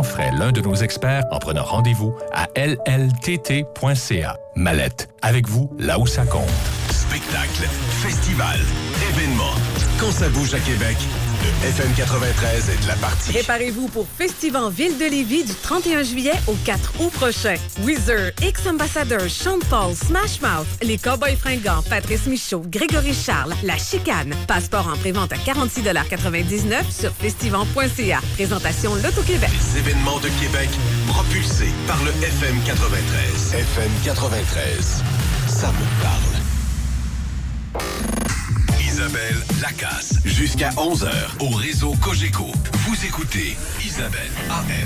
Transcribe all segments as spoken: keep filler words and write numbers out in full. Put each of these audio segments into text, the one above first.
sans frais l'un de nos experts en prenant rendez-vous à l l t t point c a. Mallette, avec vous, là où ça compte. Spectacle, festival, événements. Quand ça bouge à Québec, le F M quatre-vingt-treize est de la partie. Préparez-vous pour Festival Ville de Lévis du trente et un juillet au quatre août prochain. Weezer, X-Ambassadeur, Sean Paul, Smash Mouth, les Cowboys Fringants, Patrice Michaud, Grégory Charles, La Chicane. Passeport en prévente à quarante-six quatre-vingt-dix-neuf sur festival point c a. Présentation L'Auto-Québec. Les événements de Québec propulsés par le F M quatre-vingt-treize. F M quatre-vingt-treize, ça me parle. Isabelle Lacasse. Jusqu'à onze heures au réseau Cogeco. Vous écoutez Isabelle A M.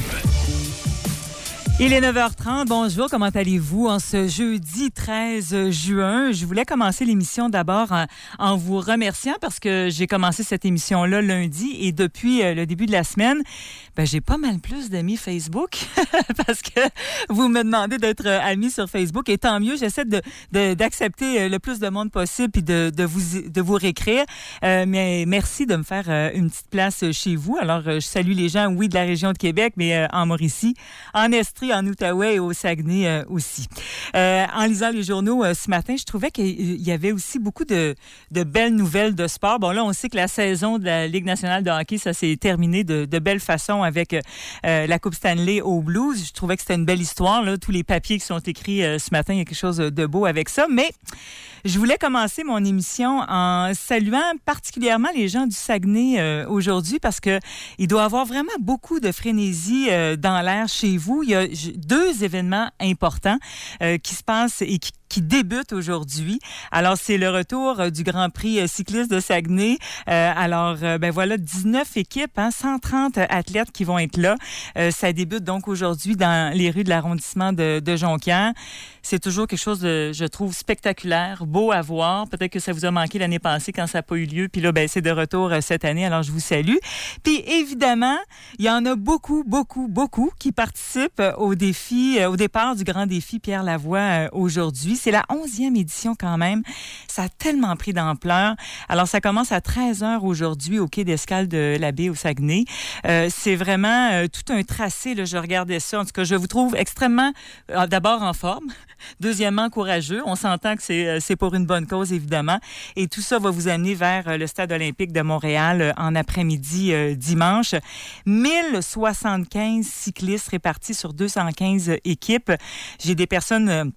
Il est neuf heures trente. Bonjour, comment allez-vous en ce jeudi treize juin? Je voulais commencer l'émission d'abord en, en vous remerciant parce que j'ai commencé cette émission-là lundi et depuis euh, le début de la semaine, ben, j'ai pas mal plus d'amis Facebook parce que vous me demandez d'être amis sur Facebook et tant mieux, j'essaie de, de, d'accepter le plus de monde possible puis de, de, vous, de vous réécrire. Euh, mais merci de me faire euh, une petite place chez vous. Alors, je salue les gens, oui, de la région de Québec, mais euh, en Mauricie, en Estrie, en Outaouais et au Saguenay euh, aussi. Euh, en lisant les journaux euh, ce matin, je trouvais qu'il y avait aussi beaucoup de, de belles nouvelles de sport. Bon, là, on sait que la saison de la Ligue nationale de hockey, ça s'est terminé de, de belle façon avec euh, la Coupe Stanley aux Blues. Je trouvais que c'était une belle histoire, là. Tous les papiers qui sont écrits euh, ce matin, il y a quelque chose de beau avec ça. Mais je voulais commencer mon émission en saluant particulièrement les gens du Saguenay euh, aujourd'hui parce que il doit y avoir vraiment beaucoup de frénésie euh, dans l'air chez vous. Il y a deux événements importants euh, qui se passent et qui qui débute aujourd'hui. Alors, c'est le retour euh, du Grand Prix euh, cycliste de Saguenay. Euh, alors, euh, ben voilà, dix-neuf équipes, hein, cent trente athlètes qui vont être là. Euh, ça débute donc aujourd'hui dans les rues de l'arrondissement de, de Jonquière. C'est toujours quelque chose de, je trouve, spectaculaire, beau à voir. Peut-être que ça vous a manqué l'année passée quand ça n'a pas eu lieu. Puis là, ben c'est de retour euh, cette année. Alors, je vous salue. Puis, évidemment, il y en a beaucoup, beaucoup, beaucoup qui participent au défi, euh, au départ du grand défi Pierre Lavoie euh, aujourd'hui. C'est la onzième édition quand même. Ça a tellement pris d'ampleur. Alors, ça commence à treize heures aujourd'hui au quai d'escale de la baie au Saguenay. Euh, c'est vraiment euh, tout un tracé. Là, je regardais ça. En tout cas, je vous trouve extrêmement, euh, d'abord en forme. Deuxièmement, courageux. On s'entend que c'est, euh, c'est pour une bonne cause, évidemment. Et tout ça va vous amener vers euh, le Stade olympique de Montréal euh, en après-midi euh, dimanche. mille soixante-quinze cyclistes répartis sur deux cent quinze équipes. J'ai des personnes... Euh,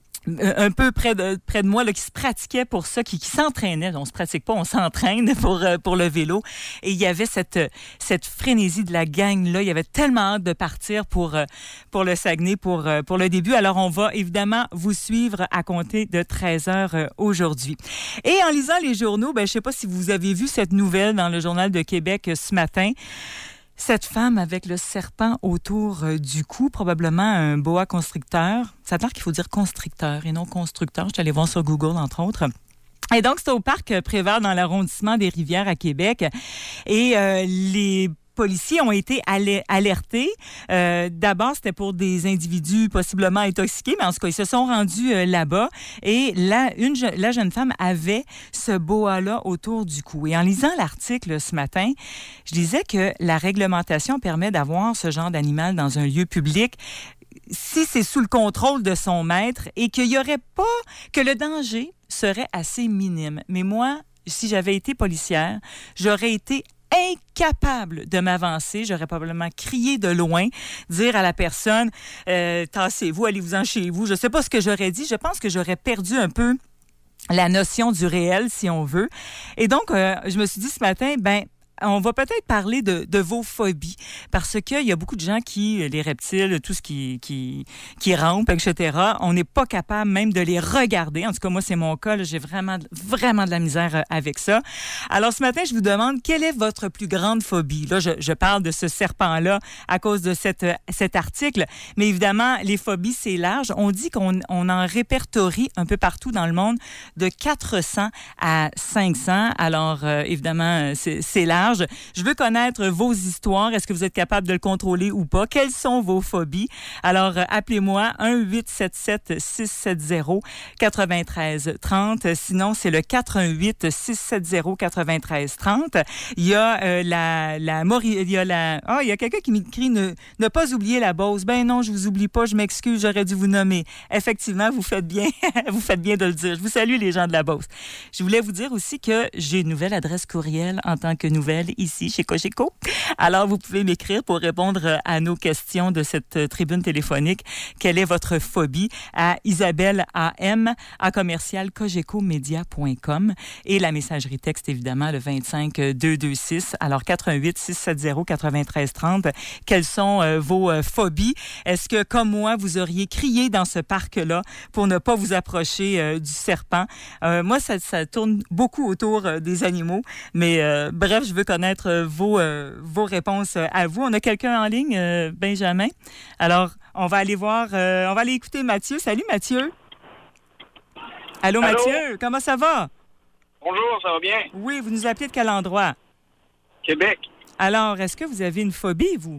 un peu près de près de moi là qui se pratiquaient pour ça, qui, qui s'entraînaient. On se pratique pas, on s'entraîne pour pour le vélo. Et il y avait cette cette frénésie de la gang là. Il y avait tellement hâte de partir pour pour le Saguenay pour pour le début. Alors on va évidemment vous suivre à compter de treize heures aujourd'hui. Et en lisant les journaux, ben je sais pas si vous avez vu cette nouvelle dans le Journal de Québec ce matin. Cette femme avec le serpent autour euh, du cou, probablement un boa constricteur. Ça a l'air qu'il faut dire constricteur et non constructeur. Je suis allée voir sur Google, entre autres. Et donc, c'est au parc Prévert dans l'arrondissement des Rivières à Québec. Et euh, les policiers ont été alertés. Euh, d'abord, c'était pour des individus possiblement intoxiqués, mais en tout cas, ils se sont rendus euh, là-bas et la, une, la jeune femme avait ce boa-là autour du cou. Et en lisant l'article ce matin, je disais que la réglementation permet d'avoir ce genre d'animal dans un lieu public si c'est sous le contrôle de son maître et qu'il n'y aurait pas, que le danger serait assez minime. Mais moi, si j'avais été policière, j'aurais été incapable de m'avancer. J'aurais probablement crié de loin, dire à la personne euh, « Tassez-vous, allez-vous-en chez vous ». Je ne sais pas ce que j'aurais dit. Je pense que j'aurais perdu un peu la notion du réel, si on veut. Et donc, euh, je me suis dit ce matin, ben on va peut-être parler de, de vos phobies parce qu'il y a beaucoup de gens qui, les reptiles, tout ce qui, qui, qui rampe, et cetera, on n'est pas capable même de les regarder. En tout cas, moi, c'est mon cas. Là, j'ai vraiment, vraiment de la misère avec ça. Alors, ce matin, je vous demande, quelle est votre plus grande phobie? Là, je, je parle de ce serpent-là à cause de cette, cet article. Mais évidemment, les phobies, c'est large. On dit qu'on on en répertorie un peu partout dans le monde de quatre cents à cinq cents. Alors, euh, évidemment, c'est, c'est large. large. Je veux connaître vos histoires. Est-ce que vous êtes capable de le contrôler ou pas? Quelles sont vos phobies? Alors, euh, appelez-moi un huit sept sept six sept zéro neuf trois trois zéro. Sinon, c'est le quatre un huit six sept zéro neuf trois trois zéro. Il y a euh, la... la Maury... Il y a la... Ah, il y a quelqu'un qui m'écrit ne, ne pas oublier la Beauce. Ben non, je vous oublie pas. Je m'excuse. J'aurais dû vous nommer. Effectivement, vous faites bien. vous faites bien de le dire. Je vous salue, les gens de la Beauce. Je voulais vous dire aussi que j'ai une nouvelle adresse courriel en tant que nouvelle ici chez Cogeco. Alors, vous pouvez m'écrire pour répondre à nos questions de cette tribune téléphonique. Quelle est votre phobie? À Isabelle A M à commercial cogeco media point com et la messagerie texte, évidemment, le vingt-cinq deux deux six. Alors, quatre un huit six sept zéro neuf trois trois zéro. Quelles sont euh, vos euh, phobies? Est-ce que, comme moi, vous auriez crié dans ce parc-là pour ne pas vous approcher euh, du serpent? Euh, moi, ça, ça tourne beaucoup autour euh, des animaux, mais euh, bref, je veux connaître euh, vos, euh, vos réponses euh, à vous. On a quelqu'un en ligne, euh, Benjamin. Alors, on va aller voir, euh, on va aller écouter Mathieu. Salut, Mathieu. Allô, Allô, Mathieu, comment ça va? Bonjour, ça va bien? Oui, vous nous appelez de quel endroit? Québec. Alors, est-ce que vous avez une phobie, vous?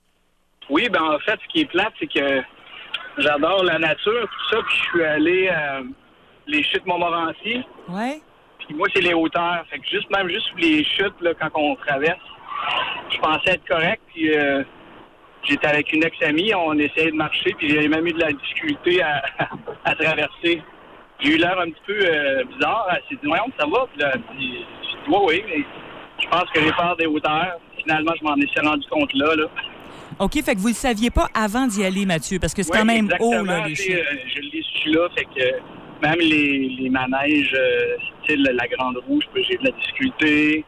Oui, ben en fait, ce qui est plate, c'est que j'adore la nature, tout ça, puis je suis allé euh, les chutes Montmorency. Oui. Puis moi, c'est les hauteurs. Fait que juste même juste les chutes, là, quand on traverse, je pensais être correct, puis euh, j'étais avec une ex-amie, on essayait de marcher, puis j'ai même eu de la difficulté à, à traverser. J'ai eu l'air un petit peu euh, bizarre. Elle s'est dit, voyons, ça va? Puis là, puis, j'ai dit, oui, oui, mais je pense que j'ai peur des hauteurs. Finalement, je m'en ai rendu compte là, là. OK, fait que vous ne le saviez pas avant d'y aller, Mathieu, parce que c'est oui, quand même exactement. haut, là, les chutes. Euh, je l'ai su là, fait que même les, les manèges, euh, style la Grande Roue, j'ai de la difficulté.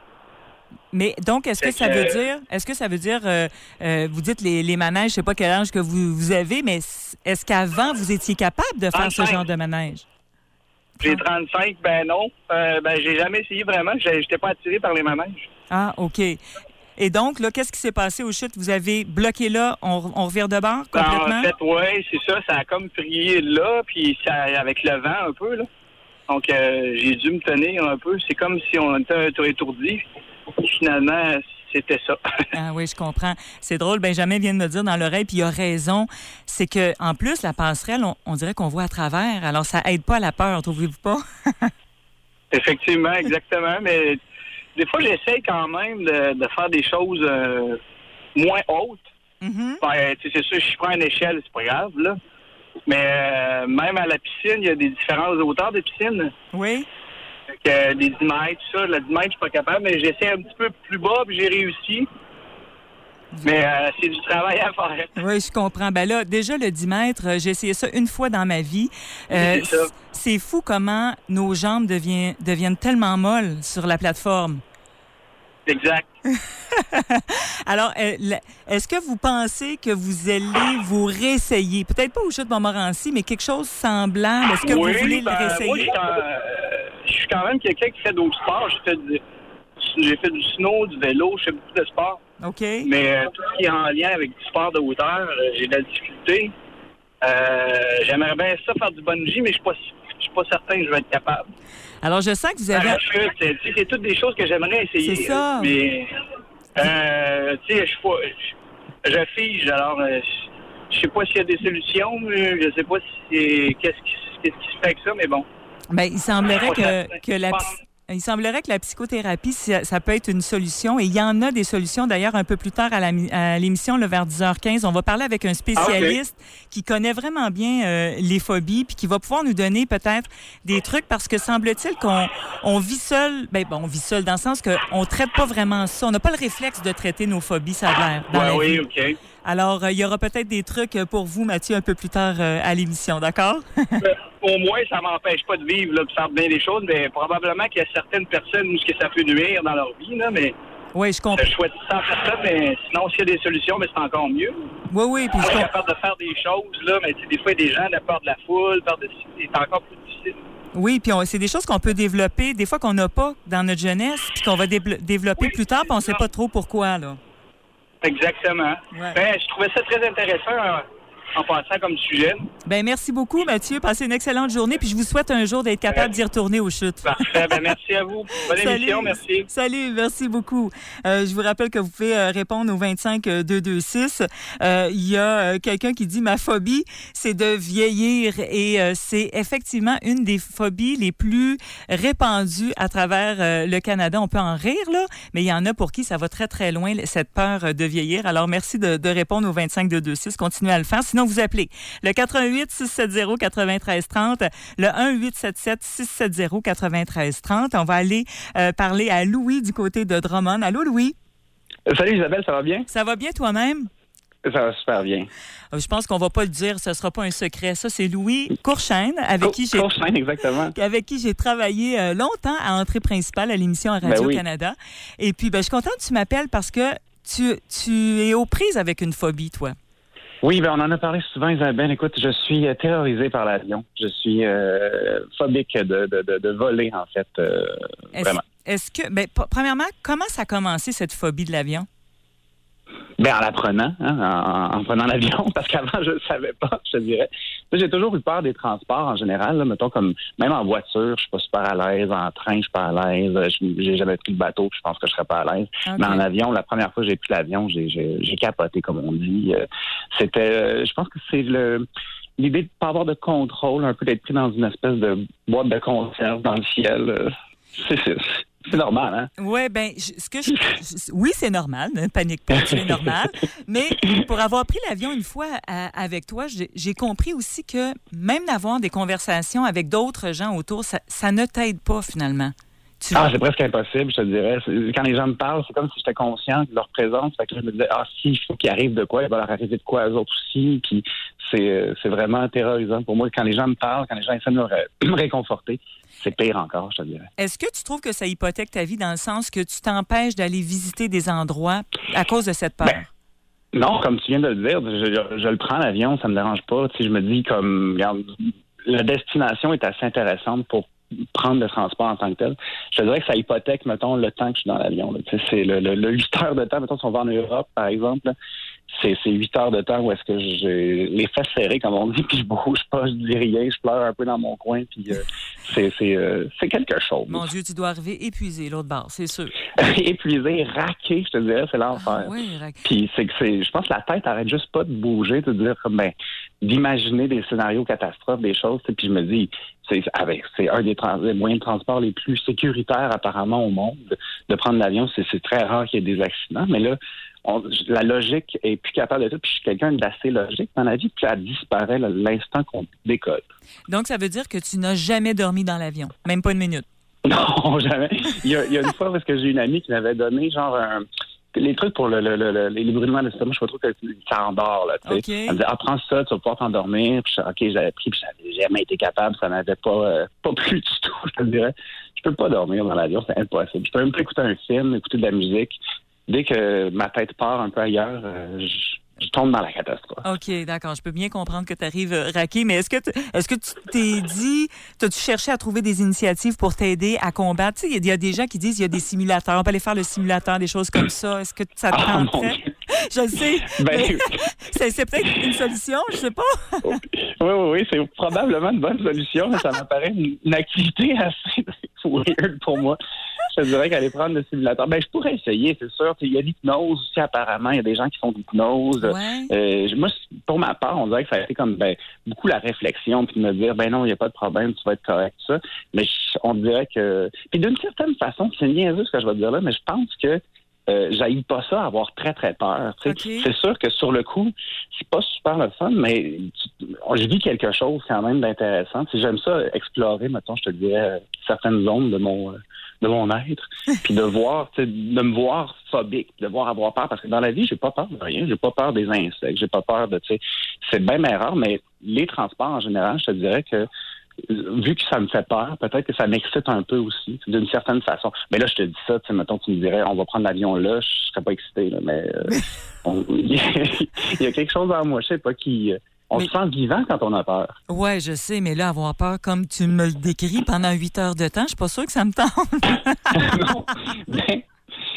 Mais donc, est-ce que, que ça veut dire, est-ce que ça veut dire, euh, euh, vous dites les, les manèges, je ne sais pas quel âge que vous, vous avez, mais est-ce qu'avant, vous étiez capable de faire trente-cinq ce genre de manège? J'ai trente-cinq, ben non. Euh, ben, j'ai jamais essayé vraiment. Je n'étais pas attiré par les manèges. Ah, OK. Et donc, là, qu'est-ce qui s'est passé aux chutes? Vous avez bloqué là, on, on revient de bord complètement? Ben, en fait, oui, c'est ça. Ça a comme prié là, puis ça, avec le vent un peu, là. Donc, euh, j'ai dû me tenir un peu. C'est comme si on était un peu étourdi. Finalement, c'était ça. Ah oui, je comprends. C'est drôle. Benjamin vient de me dire dans l'oreille, puis il a raison. C'est que en plus, la passerelle, on, on dirait qu'on voit à travers. Alors, ça aide pas à la peur, trouvez-vous pas? Effectivement, exactement. Mais des fois, j'essaie quand même de, de faire des choses euh, moins hautes. Mm-hmm. Ben, c'est sûr, si je prends une échelle, c'est pas grave, là. Mais euh, même à la piscine, il y a des différentes hauteurs de piscine. Oui. Que des dix mètres, tout ça. La dix mètres, je suis pas capable, mais j'essaie un petit peu plus bas, puis j'ai réussi. Mais euh, c'est du travail à faire. Oui, je comprends. Ben là, déjà, le dix mètres, j'ai essayé ça une fois dans ma vie. Euh, c'est ça. C'est fou comment nos jambes deviennent, deviennent tellement molles sur la plateforme. Exact. Alors, est-ce que vous pensez que vous allez vous réessayer? Peut-être pas au chute Montmorency, mais quelque chose semblable. Est-ce que oui, vous voulez ben, le réessayer? Moi, je suis, euh, je suis quand même quelqu'un qui fait d'autres sports. J'ai fait du, j'ai fait du snow, du vélo, je fais beaucoup de sport. OK. Mais euh, tout ce qui est en lien avec du sport de hauteur, euh, j'ai de la difficulté. Euh, j'aimerais bien ça faire du bungee, mais je suis pas, je suis pas certain que je vais être capable. Alors, je sens que vous avez... Parachute, c'est, c'est toutes des choses que j'aimerais essayer. C'est ça. Mais, euh, tu sais, je, je, je fige, alors... Euh, je sais pas s'il y a des solutions, mais je sais pas si c'est, qu'est-ce qui, qu'est-ce qui se fait avec ça, mais bon. Ben, il semblerait que, que la... Il semblerait que la psychothérapie, ça, ça peut être une solution. Et il y en a des solutions, d'ailleurs, un peu plus tard à, la, à l'émission, le vers dix heures quinze. On va parler avec un spécialiste ah, okay. qui connaît vraiment bien euh, les phobies puis qui va pouvoir nous donner peut-être des trucs parce que semble-t-il qu'on on vit seul. Ben bon, on vit seul dans le sens qu'on traite pas vraiment ça. On n'a pas le réflexe de traiter nos phobies, ça a l'air, dans ouais, la oui, vie. OK. Alors, euh, il y aura peut-être des trucs pour vous, Mathieu, un peu plus tard euh, à l'émission, d'accord? Au moins, ça m'empêche pas de vivre, là, de faire bien des choses, mais probablement qu'il y a certaines personnes où ça peut nuire dans leur vie, là, mais... Oui, je comprends. Je souhaite ça faire ça, mais sinon, s'il y a des solutions, mais c'est encore mieux. Oui, oui, puis je suis comp... capable de faire des choses, là, mais des fois, il y a des gens qui ont peur de la foule, peur de... c'est encore plus difficile. Oui, puis on, c'est des choses qu'on peut développer, des fois qu'on n'a pas dans notre jeunesse, puis qu'on va dé- développer oui, plus tard, puis on ne sait pas trop pourquoi, là. Exactement. Ouais. Ben, je trouvais ça très intéressant. en passant comme sujet. Ben merci beaucoup, Mathieu. Passez une excellente journée, puis je vous souhaite un jour d'être capable Ouais. d'y retourner aux chutes. Parfait. Ben, merci à vous. Bonne Salut. émission. Merci. Salut, merci beaucoup. Euh, je vous rappelle que vous pouvez euh, répondre au vingt-cinq deux deux six. Euh, Il y a euh, quelqu'un qui dit « Ma phobie, c'est de vieillir » et euh, c'est effectivement une des phobies les plus répandues à travers euh, le Canada. On peut en rire, là, mais il y en a pour qui ça va très, très loin, cette peur de vieillir. Alors, merci de, de répondre au vingt-cinq deux deux six. Continuez à le faire. Sinon, vous appelez le quatre un huit six sept zéro neuf trois trois zéro, le un huit sept sept six sept zéro neuf trois trois zéro. On va aller euh, parler à Louis du côté de Drummond. Allô, Louis? Salut Isabelle, ça va bien? Ça va bien toi-même? Ça va super bien. Euh, Je pense qu'on va pas le dire, ce sera pas un secret. Ça, c'est Louis Courchaine, avec qui j'ai Courchaine, exactement. avec qui j'ai travaillé euh, longtemps à Entrée principale à l'émission à Radio-Canada. Ben oui. Et puis, ben, je suis contente que tu m'appelles parce que tu, tu es aux prises avec une phobie, toi. Oui, ben on en a parlé souvent, Isabelle. Écoute, je suis euh, terrorisé par l'avion. Je suis euh, phobique de, de, de, de voler, en fait. Euh, Est-ce, vraiment. est-ce que, ben, p- premièrement, comment ça a commencé, cette phobie de l'avion? Ben, en l'apprenant, hein, en, en prenant l'avion, parce qu'avant, je ne le savais pas, je te dirais. Tu sais, j'ai toujours eu peur des transports en général, là, mettons, comme même en voiture, je suis pas super à l'aise, en train, je suis pas à l'aise, je, j'ai jamais pris le bateau, je pense que je serais pas à l'aise. Okay. Mais en avion, la première fois que j'ai pris l'avion, j'ai, j'ai, j'ai capoté, comme on dit. Euh, c'était, euh, je pense que c'est le l'idée de pas avoir de contrôle, un peu d'être pris dans une espèce de boîte de conserve dans le ciel. Euh, c'est, c'est, c'est normal, hein? Oui, bien, ce que je, je- oui, c'est normal, ne panique pas, c'est normal. Mais pour avoir pris l'avion une fois à- avec toi, j'ai, j'ai compris aussi que même d'avoir des conversations avec d'autres gens autour, ça, ça ne t'aide pas finalement. Tu Ah, c'est presque impossible, je te dirais. C'est- quand les gens me parlent, c'est comme si j'étais conscient de leur présence. Fait que je me disais, ah, si, il faut qu'il arrive de quoi, il va leur arriver de quoi à eux autres aussi. Puis c'est, euh, c'est vraiment terrorisant pour moi. Quand les gens me parlent, quand les gens essaient de me, ré- me réconforter, c'est pire encore, je te dirais. Est-ce que tu trouves que ça hypothèque ta vie dans le sens que tu t'empêches d'aller visiter des endroits à cause de cette peur? Ben, non, comme tu viens de le dire, je, je- je le prends l'avion, ça me dérange pas. Tu sais, je me dis comme, regarde, la destination est assez intéressante pour prendre le transport en tant que tel. Je te dirais que ça hypothèque, mettons, le temps que je suis dans l'avion. Là. Tu sais, c'est le, le, le huit heures de temps, mettons, si on va en Europe, par exemple, là, c'est, c'est huit heures de temps où est-ce que j'ai les fesses serrées, comme on dit, puis je bouge pas, je dis rien, je pleure un peu dans mon coin, puis euh, c'est, c'est, euh, c'est quelque chose. Mon Dieu, tu dois arriver épuisé l'autre bord, c'est sûr. Épuisé, raqué, je te dirais, c'est l'enfer. Ah, oui, rac- Puis c'est que c'est, je pense que la tête arrête juste pas de bouger, de dire comme ben, d'imaginer des scénarios catastrophes, des choses. Puis je me dis, c'est avec, c'est un des, trans, des moyens de transport les plus sécuritaires apparemment au monde, de, de prendre l'avion. C'est, c'est très rare qu'il y ait des accidents, mais là, on, la logique est plus capable de tout. Puis je suis quelqu'un d'assez logique dans la vie, puis elle disparaît là, l'instant qu'on décolle. Donc, ça veut dire que tu n'as jamais dormi dans l'avion, même pas une minute. Non, jamais. Il y a, il y a une fois parce que j'ai une amie qui m'avait donné genre un, les trucs pour le, le, le, le les brûlements d'estomac, je sais pas trop que ça endort là. Tu sais. Okay. Elle me disait, ah, prends ça, tu vas pouvoir t'endormir. Puis ok, j'avais pris, puis j'avais jamais été capable, ça m'avait pas euh, pas plu du tout. Je te dirais, je peux pas dormir dans l'avion, c'est impossible. Je peux même pas écouter un film, écouter de la musique. Dès que ma tête part un peu ailleurs, euh, je, je tombe dans la catastrophe. OK, d'accord. Je peux bien comprendre que tu arrives raqué, mais est-ce que, t- est-ce que tu t'es dit, t'as-tu cherché à trouver des initiatives pour t'aider à combattre? Tu sais, il y, y a des gens qui disent il y a des simulateurs. On peut aller faire le simulateur, des choses comme ça. Est-ce que ça te Ah, mon tenterait? Dieu. Je le sais. Ben, mais c'est, c'est peut-être une solution, je sais pas. oui, oui, oui, c'est probablement une bonne solution, mais ça m'apparaît une, une activité assez weird pour moi. Je te dirais qu'aller prendre le simulateur. Ben, je pourrais essayer, c'est sûr. Il y a l'hypnose aussi, apparemment. Il y a des gens qui font de l'hypnose. Ouais. Euh, moi, pour ma part, on dirait que ça a été comme ben, beaucoup la réflexion, puis de me dire, ben non, il n'y a pas de problème, tu vas être correct, tout ça. Mais je, on dirait que... Puis d'une certaine façon, c'est niaiseux ce que je vais te dire là, mais je pense que Euh, j'haïs pas ça, avoir très, très peur. Okay. C'est sûr que sur le coup, c'est pas super le fun, mais tu, je vis quelque chose quand même d'intéressant. T'sais, j'aime ça explorer, mettons, je te dirais, certaines zones de mon de mon être, puis de voir, de me voir phobique, de voir avoir peur, parce que dans la vie, j'ai pas peur de rien, j'ai pas peur des insectes, j'ai pas peur de, tu sais, c'est bien mais rare, mais les transports en général, je te dirais que vu que ça me fait peur, peut-être que ça m'excite un peu aussi, d'une certaine façon. Mais là, je te dis ça, tu sais, mettons, tu me dirais, on va prendre l'avion là, je serais pas excité, là, mais euh, on, il y a quelque chose en moi, je sais pas, qui... On mais... se sent vivant quand on a peur. Ouais, je sais, mais là, avoir peur, comme tu me le décris pendant huit heures de temps, je suis pas sûre que ça me tente. Non, mais...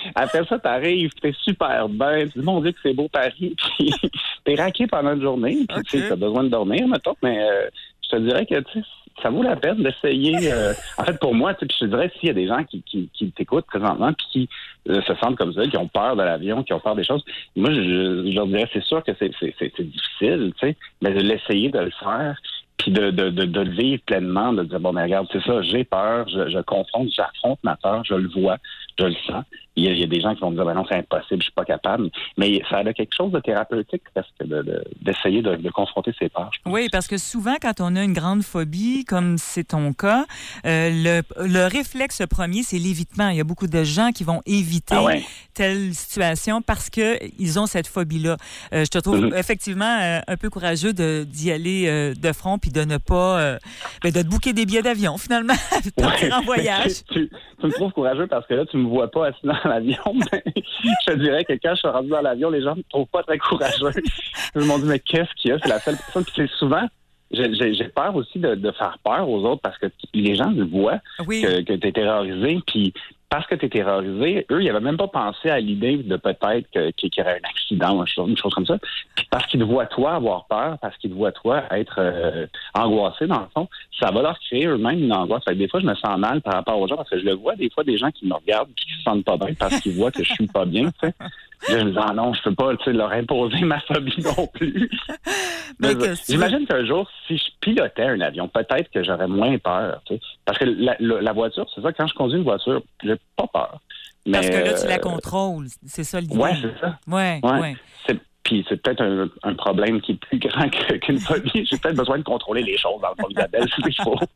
Après ça, t'arrives, t'es super bien, tu dis, mon Dieu, que c'est beau Paris, puis t'es raqué pendant une journée, puis okay. tu sais, t'as besoin de dormir, mettons, mais euh, je te dirais que, tu sais, ça vaut la peine d'essayer. Euh, en fait, pour moi, tu sais, puis je te dirais, s'il y a des gens qui, qui, qui t'écoutent présentement, puis qui euh, se sentent comme ça, qui ont peur de l'avion, qui ont peur des choses, moi, je, je leur dirais, c'est sûr que c'est, c'est, c'est, c'est difficile, tu sais, mais de l'essayer de le faire, puis de, de, de, de le vivre pleinement, de dire, bon, mais regarde, c'est ça, j'ai peur, je, je confronte, j'affronte ma peur, je le vois, je le sens. Il y a, il y a des gens qui vont me dire, ben non, c'est impossible, je suis pas capable. Mais ça a quelque chose de thérapeutique parce que de, de, d'essayer de, de confronter ses peurs. Oui, parce que souvent, quand on a une grande phobie, comme c'est ton cas, euh, le, le réflexe premier, c'est l'évitement. Il y a beaucoup de gens qui vont éviter ah ouais. telle situation parce qu'ils ont cette phobie-là. Euh, je te trouve mm-hmm. effectivement euh, un peu courageux de, d'y aller euh, de front puis de ne pas... Euh, ben, de te booker des billets d'avion, finalement, de partir ouais. en voyage. tu, tu me trouves courageux parce que là, tu me vois pas assis dans l'avion, mais je te dirais que quand je suis rendu dans l'avion, les gens ne me trouvent pas très courageux. Ils me dit, mais qu'est-ce qu'il y a? C'est la seule personne. Puis c'est souvent, j'ai, j'ai, j'ai peur aussi de, de faire peur aux autres parce que les gens le voient oui. que, que tu es terrorisé. Puis parce que tu es terrorisé, eux, ils n'avaient même pas pensé à l'idée de peut-être que, qu'il y aurait un accident, une chose comme ça. Puis parce qu'ils te voient toi avoir peur, parce qu'ils te voient toi être euh, angoissé, dans le fond, ça va leur créer eux-mêmes une angoisse. Fait que des fois, je me sens mal par rapport aux gens parce que je le vois, des fois, des gens qui me regardent et qui se sentent pas bien parce qu'ils voient que je suis pas bien, tu sais. Je me dis, ah non, je peux pas leur imposer ma phobie non plus. Mais mais j'imagine qu'un jour, si je pilotais un avion, peut-être que j'aurais moins peur. Tu sais. Parce que la, la, la voiture, c'est ça, quand je conduis une voiture, j'ai pas peur. Mais, parce que là, tu euh, la contrôles. C'est ça l'idée. Oui, c'est ça. Oui, ouais. ouais. C'est, puis c'est peut-être un, un problème qui est plus grand que, qu'une phobie. J'ai peut-être besoin de contrôler les choses dans le fond, Isabelle, c'est ce qu'il faut.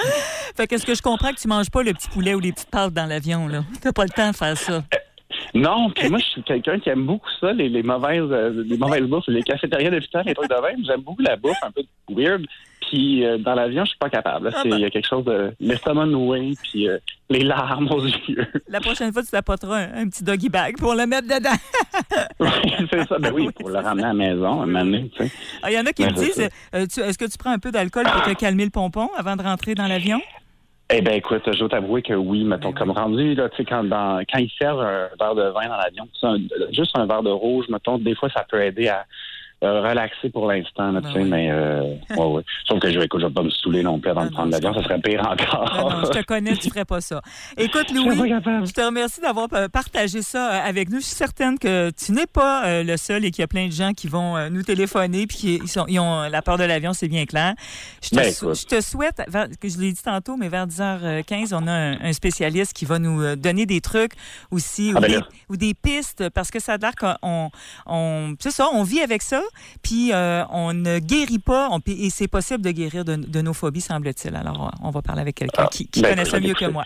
Fait qu'est-ce que je comprends que tu manges pas le petit poulet ou les petites pâtes dans l'avion, là? T'as pas le temps de faire ça. Euh, Non, puis moi, je suis quelqu'un qui aime beaucoup ça, les, les mauvaises euh, les mauvaises bouffes, les cafétérias d'hôpital, les trucs de vin. J'aime beaucoup la bouffe, un peu weird. Puis euh, dans l'avion, je suis pas capable. Il ah ben. y a quelque chose de l'estomac noué, puis euh, les larmes aux yeux. La prochaine fois, tu t'apporteras un, un petit doggy bag pour le mettre dedans. Oui, c'est ça. Ben oui, pour le ramener à la maison, un moment donné, tu sais. Il y en a qui ben, me disent, euh, tu, est-ce que tu prends un peu d'alcool pour te calmer le pompon avant de rentrer dans l'avion? Eh bien, écoute, je dois t'avouer que oui, mettons, comme rendu, là, tu sais, quand, dans, quand ils servent un verre de vin dans l'avion, un, juste un verre de rouge, mettons, des fois, ça peut aider à euh, relaxer pour l'instant, là, tu sais, mais, euh, ouais, ouais. Sauf que je, écoute, je vais pas me saouler non plus avant non, de prendre non, l'avion, ça serait pire encore. Non, non, je te connais, tu ferais pas ça. Écoute, Louis, je te remercie d'avoir partagé ça avec nous. Je suis certaine que tu n'es pas euh, le seul et qu'il y a plein de gens qui vont euh, nous téléphoner puis qui ils sont, ils ont la peur de l'avion, c'est bien clair. Je te, ben, sou- je te souhaite, vers, que je l'ai dit tantôt, mais vers dix heures quinze, on a un, un spécialiste qui va nous donner des trucs aussi ah, ou, ben des, ou des pistes parce que ça a l'air qu'on, on, c'est ça, on vit avec ça. Puis euh, on ne guérit pas, on, et c'est possible de guérir de, de nos phobies, semble-t-il. Alors, on va parler avec quelqu'un ah, qui, qui ben, connaît ça mieux que moi.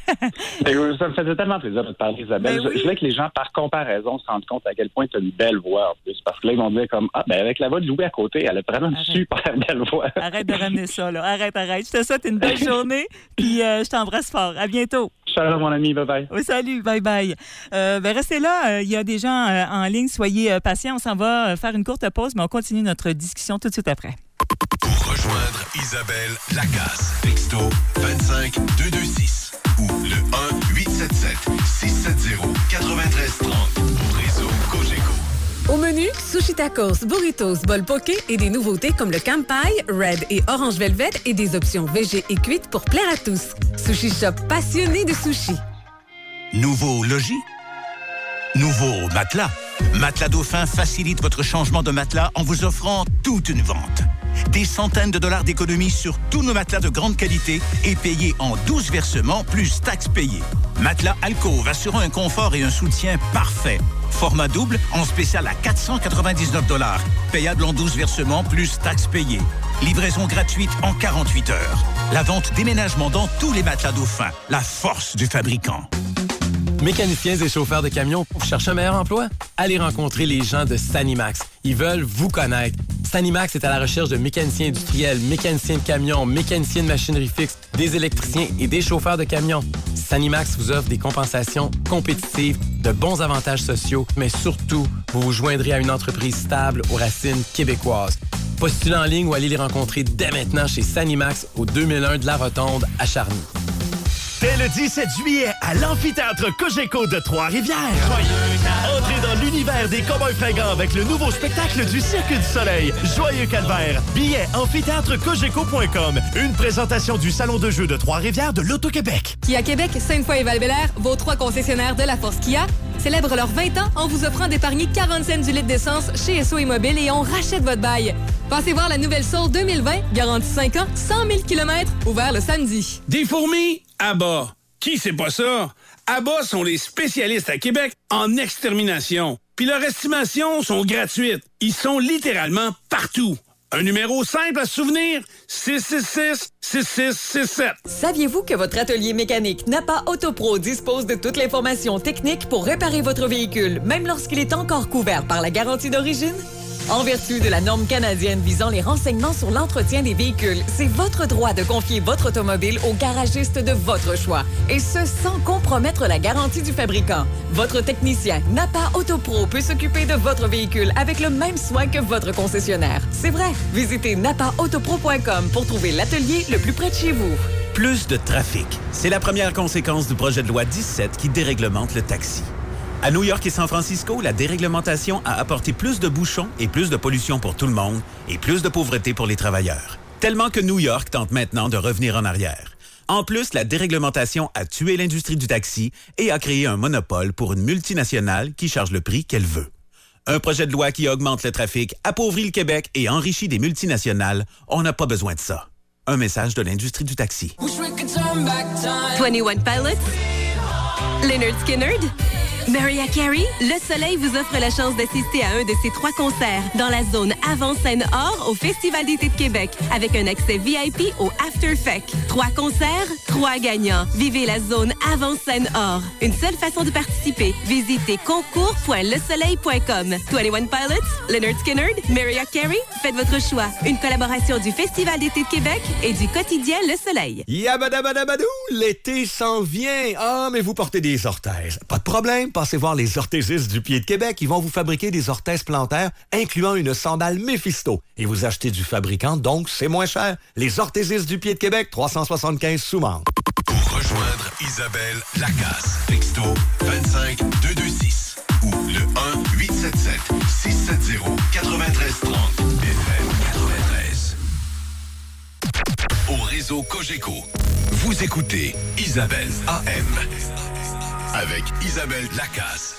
Ben, ça me faisait tellement plaisir de te parler, Isabelle. Ben, oui. Je, je voulais que les gens, par comparaison, se rendent compte à quel point tu as une belle voix en plus. Parce que là, ils vont dire comme, ah, ben avec la voix de Louis à côté, elle a vraiment une arrête. super belle voix. Arrête de ramener ça, là. Arrête, arrête. Je te souhaite une belle journée, puis euh, je t'embrasse fort. À bientôt. Salut, mon ami. Bye-bye. Oui, salut. Bye-bye. Euh, ben, restez là. Il y a des gens euh, en ligne. Soyez euh, patients. On s'en va faire une courte pause, mais on continue notre discussion tout de suite après. Pour rejoindre Isabelle Lacasse, texto vingt-cinq deux deux six ou le un huit sept sept six sept zéro neuf trois trois zéro au réseau Cogeco. Au menu, sushi tacos, burritos, bol poké et des nouveautés comme le campai, red et orange velvet et des options végé et cuites pour plaire à tous. Sushi Shop passionné de sushi. Nouveau logis? Nouveau matelas? Matelas Dauphin facilite votre changement de matelas en vous offrant toute une vente. Des centaines de dollars d'économie sur tous nos matelas de grande qualité et payés en douze versements plus taxes payées. Matelas Alcôve assurant un confort et un soutien parfait. Format double en spécial à quatre cent quatre-vingt-dix-neuf dollars. Payable en douze versements plus taxes payées. Livraison gratuite en quarante-huit heures. La vente déménagement dans tous les matelas Dauphin. La force du fabricant. Mécaniciens et chauffeurs de camions, vous cherchez un meilleur emploi? Allez rencontrer les gens de Sanimax. Ils veulent vous connaître. Sanimax est à la recherche de mécaniciens industriels, mécaniciens de camions, mécaniciens de machinerie fixe, des électriciens et des chauffeurs de camions. Sanimax vous offre des compensations compétitives, de bons avantages sociaux, mais surtout, vous vous joindrez à une entreprise stable aux racines québécoises. Postulez en ligne ou allez les rencontrer dès maintenant chez Sanimax au deux mille un de la Rotonde à Charny. Dès le dix-sept juillet, à l'amphithéâtre Cogeco de Trois-Rivières. Entrez dans l'univers des Cowboys fringants avec le nouveau spectacle du Cirque du Soleil, Joyeux Calvaire. Billets amphithéâtre cogeco point com. Une présentation du Salon de jeux de Trois-Rivières de l'Auto-Québec. Kia Québec, Sainte-Foy et Val-Bélair, vos trois concessionnaires de la Force Kia, célèbrent leurs vingt ans en vous offrant d'épargner quarante cents du litre d'essence chez S O Immobile et on rachète votre bail. Passez voir la nouvelle Soul deux mille vingt, garantie cinq ans, cent mille kilomètres, ouvert le samedi. Des fourmis, Abba. Qui c'est pas ça? Abba sont les spécialistes à Québec en extermination. Puis leurs estimations sont gratuites. Ils sont littéralement partout. Un numéro simple à se souvenir, six six six, six six six sept. Saviez-vous que votre atelier mécanique Napa Autopro dispose de toute l'information technique pour réparer votre véhicule, même lorsqu'il est encore couvert par la garantie d'origine? En vertu de la norme canadienne visant les renseignements sur l'entretien des véhicules, c'est votre droit de confier votre automobile au garagiste de votre choix, et ce, sans compromettre la garantie du fabricant. Votre technicien Napa Autopro peut s'occuper de votre véhicule avec le même soin que votre concessionnaire. C'est vrai. Visitez napa autopro point com pour trouver l'atelier le plus près de chez vous. Plus de trafic. C'est la première conséquence du projet de loi dix-sept qui déréglemente le taxi. À New York et San Francisco, la déréglementation a apporté plus de bouchons et plus de pollution pour tout le monde et plus de pauvreté pour les travailleurs. Tellement que New York tente maintenant de revenir en arrière. En plus, la déréglementation a tué l'industrie du taxi et a créé un monopole pour une multinationale qui charge le prix qu'elle veut. Un projet de loi qui augmente le trafic, appauvrit le Québec et enrichit des multinationales, on n'a pas besoin de ça. Un message de l'industrie du taxi. vingt-et-un Pilots, Lynyrd Skynyrd, Mariah Carey, Le Soleil vous offre la chance d'assister à un de ses trois concerts dans la zone avant-scène or au Festival d'été de Québec avec un accès V I P au After Fec. Trois concerts, trois gagnants. Vivez la zone avant-scène or. Une seule façon de participer. Visitez concours point le soleil point com. vingt-et-un Pilots, Lynyrd Skynyrd, Mariah Carey, faites votre choix. Une collaboration du Festival d'été de Québec et du quotidien Le Soleil. Yabadabadabadou, l'été s'en vient. Ah, mais vous portez des orthèses. Pas de problème. Passez voir les orthésistes du Pied de Québec. Ils vont vous fabriquer des orthèses plantaires, incluant une sandale Mephisto. Et vous achetez du fabricant, donc c'est moins cher. Les orthésistes du Pied de Québec, trois cent soixante-quinze Soumande. Pour rejoindre Isabelle Lacasse, texto vingt-cinq deux deux six ou le un huit sept sept six sept zéro neuf trois trois zéro F M quatre-vingt-treize. Au réseau Cogeco, vous écoutez Isabelle A M. Avec Isabelle Lacasse.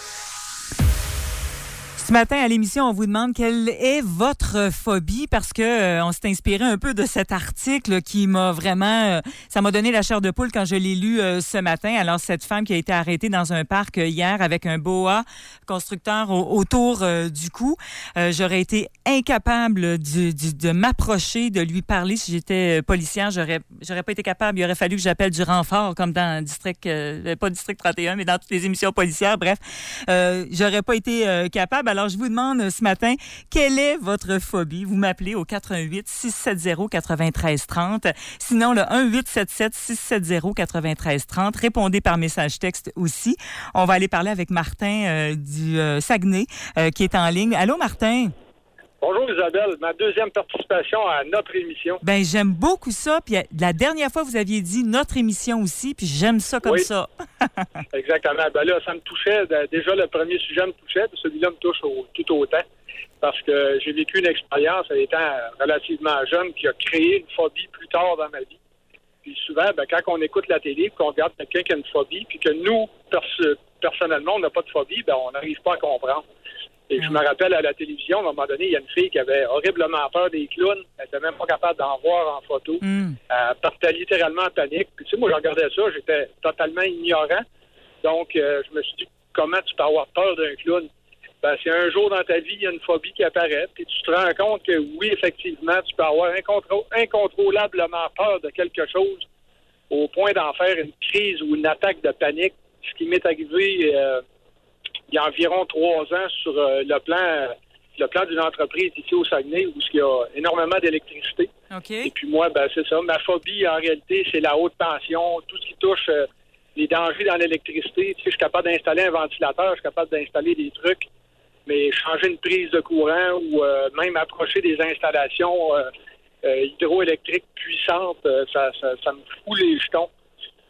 Ce matin, à l'émission, on vous demande quelle est votre phobie parce que euh, on s'est inspiré un peu de cet article qui m'a vraiment... Euh, ça m'a donné la chair de poule quand je l'ai lu euh, ce matin. Alors, cette femme qui a été arrêtée dans un parc euh, hier avec un boa constructeur au, autour euh, du cou, euh, j'aurais été incapable du, du, de m'approcher, de lui parler. Si j'étais policière, j'aurais, j'aurais pas été capable. Il aurait fallu que j'appelle du renfort, comme dans District... Euh, pas District trente et un, mais dans toutes les émissions policières. Bref, euh, j'aurais pas été euh, capable. Alors, je vous demande ce matin, quelle est votre phobie? Vous m'appelez au quatre un huit six sept zéro neuf trois trois zéro. Sinon, le un huit sept sept six sept zéro neuf trois trois zéro. Répondez par message texte aussi. On va aller parler avec Martin euh, du euh, Saguenay euh, qui est en ligne. Allô, Martin? Bonjour Isabelle, ma deuxième participation à notre émission. Ben j'aime beaucoup ça. Puis la dernière fois, vous aviez dit notre émission aussi, puis j'aime ça comme oui. ça. Exactement. Ben là, ça me touchait. Déjà, le premier sujet me touchait, puis celui-là me touche au, tout autant. Parce que j'ai vécu une expérience, étant relativement jeune, qui a créé une phobie plus tard dans ma vie. Puis souvent, ben, quand on écoute la télé, qu'on regarde quelqu'un qui a une phobie, puis que nous, pers- personnellement, on n'a pas de phobie, ben on n'arrive pas à comprendre. Et je me rappelle à la télévision, à un moment donné, il y a une fille qui avait horriblement peur des clowns. Elle n'était même pas capable d'en voir en photo. Mm. Elle partait littéralement en panique. Puis, tu sais, moi, je regardais ça, j'étais totalement ignorant. Donc, euh, je me suis dit, comment tu peux avoir peur d'un clown? Ben, si un jour dans ta vie, il y a une phobie qui apparaît, puis tu te rends compte que oui, effectivement, tu peux avoir incontro- incontrôlablement peur de quelque chose au point d'en faire une crise ou une attaque de panique. Ce qui m'est arrivé... Euh, il y a environ trois ans sur euh, le plan euh, le plan d'une entreprise ici au Saguenay où il y a énormément d'électricité. Okay. Et puis moi, ben c'est ça. Ma phobie, en réalité, c'est la haute tension, tout ce qui touche euh, les dangers dans l'électricité. Tu sais, je suis capable d'installer un ventilateur, je suis capable d'installer des trucs, mais changer une prise de courant ou euh, même approcher des installations euh, euh, hydroélectriques puissantes, euh, ça, ça, ça me fout les jetons.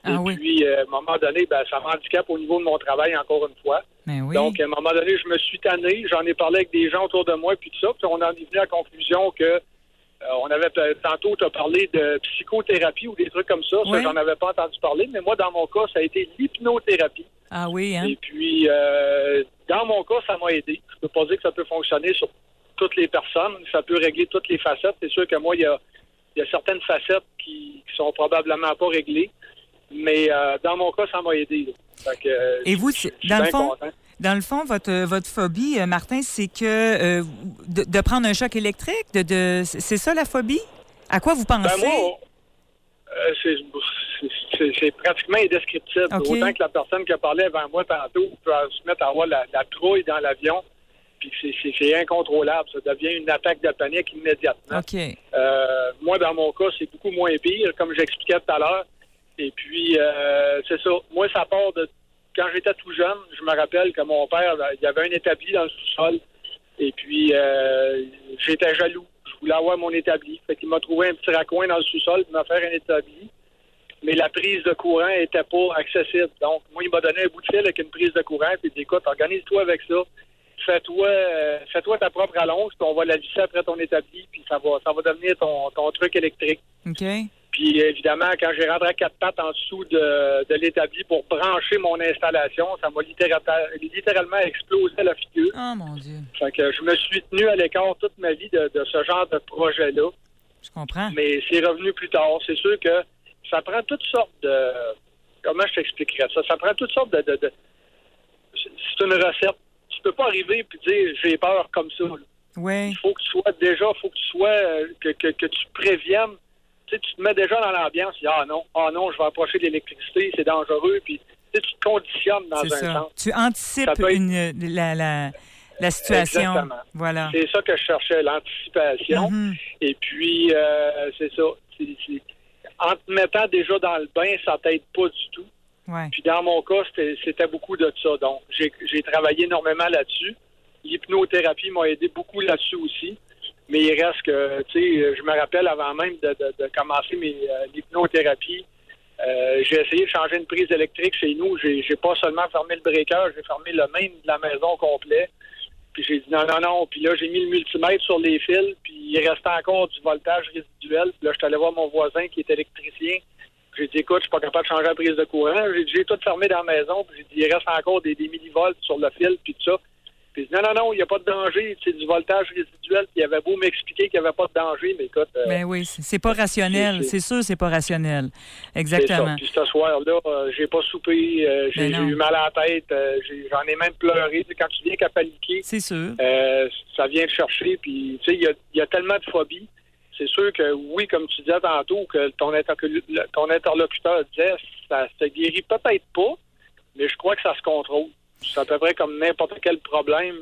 Ah, Et oui. puis, euh, à un moment donné, ben, ça m'handicape au niveau de mon travail, encore une fois. Ben oui. Donc, à un moment donné, je me suis tanné. J'en ai parlé avec des gens autour de moi, puis tout ça. Puis on en est venu à la conclusion que euh, on avait, tantôt, tu as parlé de psychothérapie ou des trucs comme ça. Oui. Ça, j'en avais pas entendu parler. Mais moi, dans mon cas, ça a été l'hypnothérapie. Ah oui, hein? Et puis, euh, dans mon cas, ça m'a aidé. Je peux pas dire que ça peut fonctionner sur toutes les personnes. Ça peut régler toutes les facettes. C'est sûr que moi, il y a, il y a certaines facettes qui, qui sont probablement pas réglées. Mais euh, dans mon cas, ça m'a aidé. Fait que, euh, Et vous, je suis dans le bien fond, content. dans le fond, votre votre phobie, euh, Martin, c'est que euh, de, de prendre un choc électrique, de, de c'est ça la phobie? À quoi vous pensez? Ben moi, euh, c'est, c'est, c'est pratiquement indescriptible. Okay. Autant que la personne qui a parlé avant moi tantôt peut se mettre à avoir la, la trouille dans l'avion, puis c'est, c'est, c'est incontrôlable. Ça devient une attaque de panique immédiatement. OK. Euh, moi, dans mon cas, c'est beaucoup moins pire, comme j'expliquais tout à l'heure. Et puis, euh, c'est ça. Moi, ça part de... Quand j'étais tout jeune, je me rappelle que mon père, il y avait un établi dans le sous-sol. Et puis, euh, j'étais jaloux. Je voulais avoir mon établi. Fait qu'il m'a trouvé un petit raccoin dans le sous-sol pour me faire un établi. Mais la prise de courant était pas accessible. Donc, moi, il m'a donné un bout de fil avec une prise de courant. Puis il dit, écoute, organise-toi avec ça. Fais-toi, euh, fais-toi ta propre allonge, puis on va la visser après ton établi. Puis ça va, ça va devenir ton, ton truc électrique. OK. Puis évidemment, quand j'ai rentré à quatre pattes en dessous de, de l'établi pour brancher mon installation, ça m'a littéralement, littéralement explosé la figure. Oh mon Dieu. Fait que je me suis tenu à l'écart toute ma vie de, de ce genre de projet-là. Je comprends. Mais c'est revenu plus tard. C'est sûr que ça prend toutes sortes de... Comment je t'expliquerais ça? Ça prend toutes sortes de... de, de... C'est une recette. Tu peux pas arriver et dire j'ai peur comme ça. Oui. Il faut que tu sois déjà, faut que tu sois, euh, que, que, que tu préviennes. Tu sais, tu te mets déjà dans l'ambiance. Tu dis, ah non, ah non, je vais approcher de l'électricité, c'est dangereux. Puis tu sais, tu te conditionnes dans C'est un ça. sens. Tu anticipes Ça peut être- une, la, la, la situation. Exactement. Voilà. C'est ça que je cherchais, l'anticipation. Mhm. Et puis, euh, c'est ça. C'est, c'est... En te mettant déjà dans le bain, ça t'aide pas du tout. Ouais. Puis dans mon cas, c'était, c'était beaucoup de ça. Donc, j'ai, j'ai travaillé énormément là-dessus. L'hypnothérapie m'a aidé beaucoup là-dessus aussi. Mais il reste que, tu sais, je me rappelle avant même de, de, de commencer mes, euh, l'hypnothérapie, euh, j'ai essayé de changer une prise électrique chez nous. J'ai, j'ai pas seulement fermé le breaker, j'ai fermé le main de la maison au complet. Puis j'ai dit non, non, non. Puis là, j'ai mis le multimètre sur les fils, puis il restait encore du voltage résiduel. Puis là, je suis allé voir mon voisin qui est électricien. J'ai dit, écoute, je suis pas capable de changer la prise de courant. J'ai dit, j'ai tout fermé dans la maison. Puis j'ai dit, il reste encore des, des millivolts sur le fil, puis tout ça. Puis non, non, non, il n'y a pas de danger. C'est du voltage résiduel. Puis il avait beau m'expliquer qu'il n'y avait pas de danger, mais écoute... Euh, Ben oui, c'est c'est pas rationnel. c'est- C'est sûr, c'est pas rationnel. c'est Exactement. ça. Puis ce soir-là, euh, j'ai pas soupé. euh, j'ai, Ben j'ai non. eu mal à la tête. euh, j'ai- j'en ai même pleuré. Tu sais, quand tu viens qu'à paniquer, C'est sûr. euh, ça vient te chercher. Puis, tu sais, il y a, il y a tellement de phobies. C'est sûr que, oui, comme tu disais tantôt, que ton, interlocuteur, ton interlocuteur disait, ça se guérit peut-être pas, mais je crois que ça se contrôle. C'est à peu près comme n'importe quel problème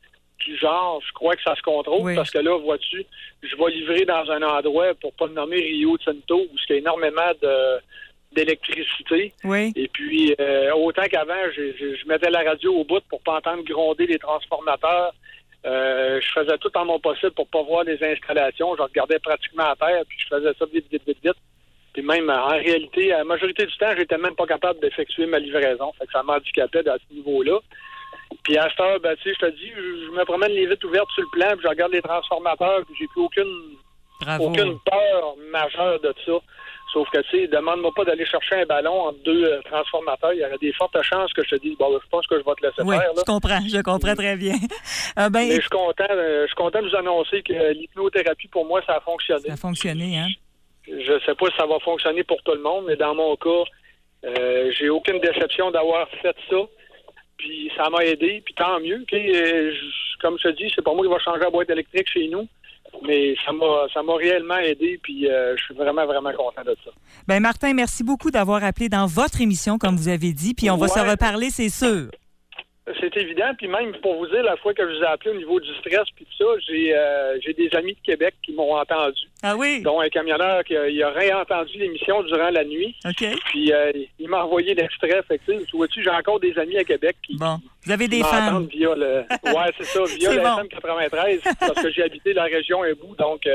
du genre, je crois que ça se contrôle, Oui. parce que là, vois-tu, je vais livrer dans un endroit, pour pas le nommer Rio Tinto, où il y a énormément de d'électricité. Oui. Et puis, euh, autant qu'avant, je, je, je mettais la radio au bout pour pas entendre gronder les transformateurs. Euh, je faisais tout en mon possible pour pas voir les installations. Je regardais pratiquement à terre, puis je faisais ça vite, vite, vite, vite. Puis même, en réalité, à la majorité du temps, j'étais même pas capable d'effectuer ma livraison. Fait que ça m'handicapait à ce niveau-là. Puis à cette heure, ben, tu sais, je te dis, je, je me promène les vitres ouvertes sur le plan, puis je regarde les transformateurs, puis j'ai plus aucune, Bravo. aucune peur majeure de ça. Sauf que, tu sais, demande-moi pas d'aller chercher un ballon entre deux euh, transformateurs. Il y aurait des fortes chances que je te dise, bon, je pense que je vais te laisser Oui, faire. Là. je comprends. Je comprends très bien. Ah, ben, Mais je suis content, euh, je suis content de vous annoncer que l'hypnothérapie, pour moi, ça a fonctionné. ça a fonctionné, hein? Je sais pas si ça va fonctionner pour tout le monde, mais dans mon cas, euh, j'ai aucune déception d'avoir fait ça. Puis ça m'a aidé, puis tant mieux. OK? Euh, je- comme je te dis, c'est pas moi qui va changer la boîte électrique chez nous, mais ça m'a ça m'a réellement aidé, puis euh, je suis vraiment, vraiment content de ça. Ben Martin, merci beaucoup d'avoir appelé dans votre émission, comme vous avez dit, puis on va Ouais. se reparler, c'est sûr. C'est évident, puis même pour vous dire, la fois que je vous ai appelé au niveau du stress puis tout ça, j'ai euh, j'ai des amis de Québec qui m'ont entendu. Ah oui? Dont un camionneur qui a, il a réentendu l'émission durant la nuit. OK. Puis euh, il m'a envoyé l'extrait. Fait que, tu sais, tu vois-tu, j'ai encore des amis à Québec qui, Bon, vous avez qui des fans. m'entendent via le. Ouais, c'est ça, via C'est le bon. F M quatre-vingt-treize, parce que j'ai habité la région un bout, donc euh,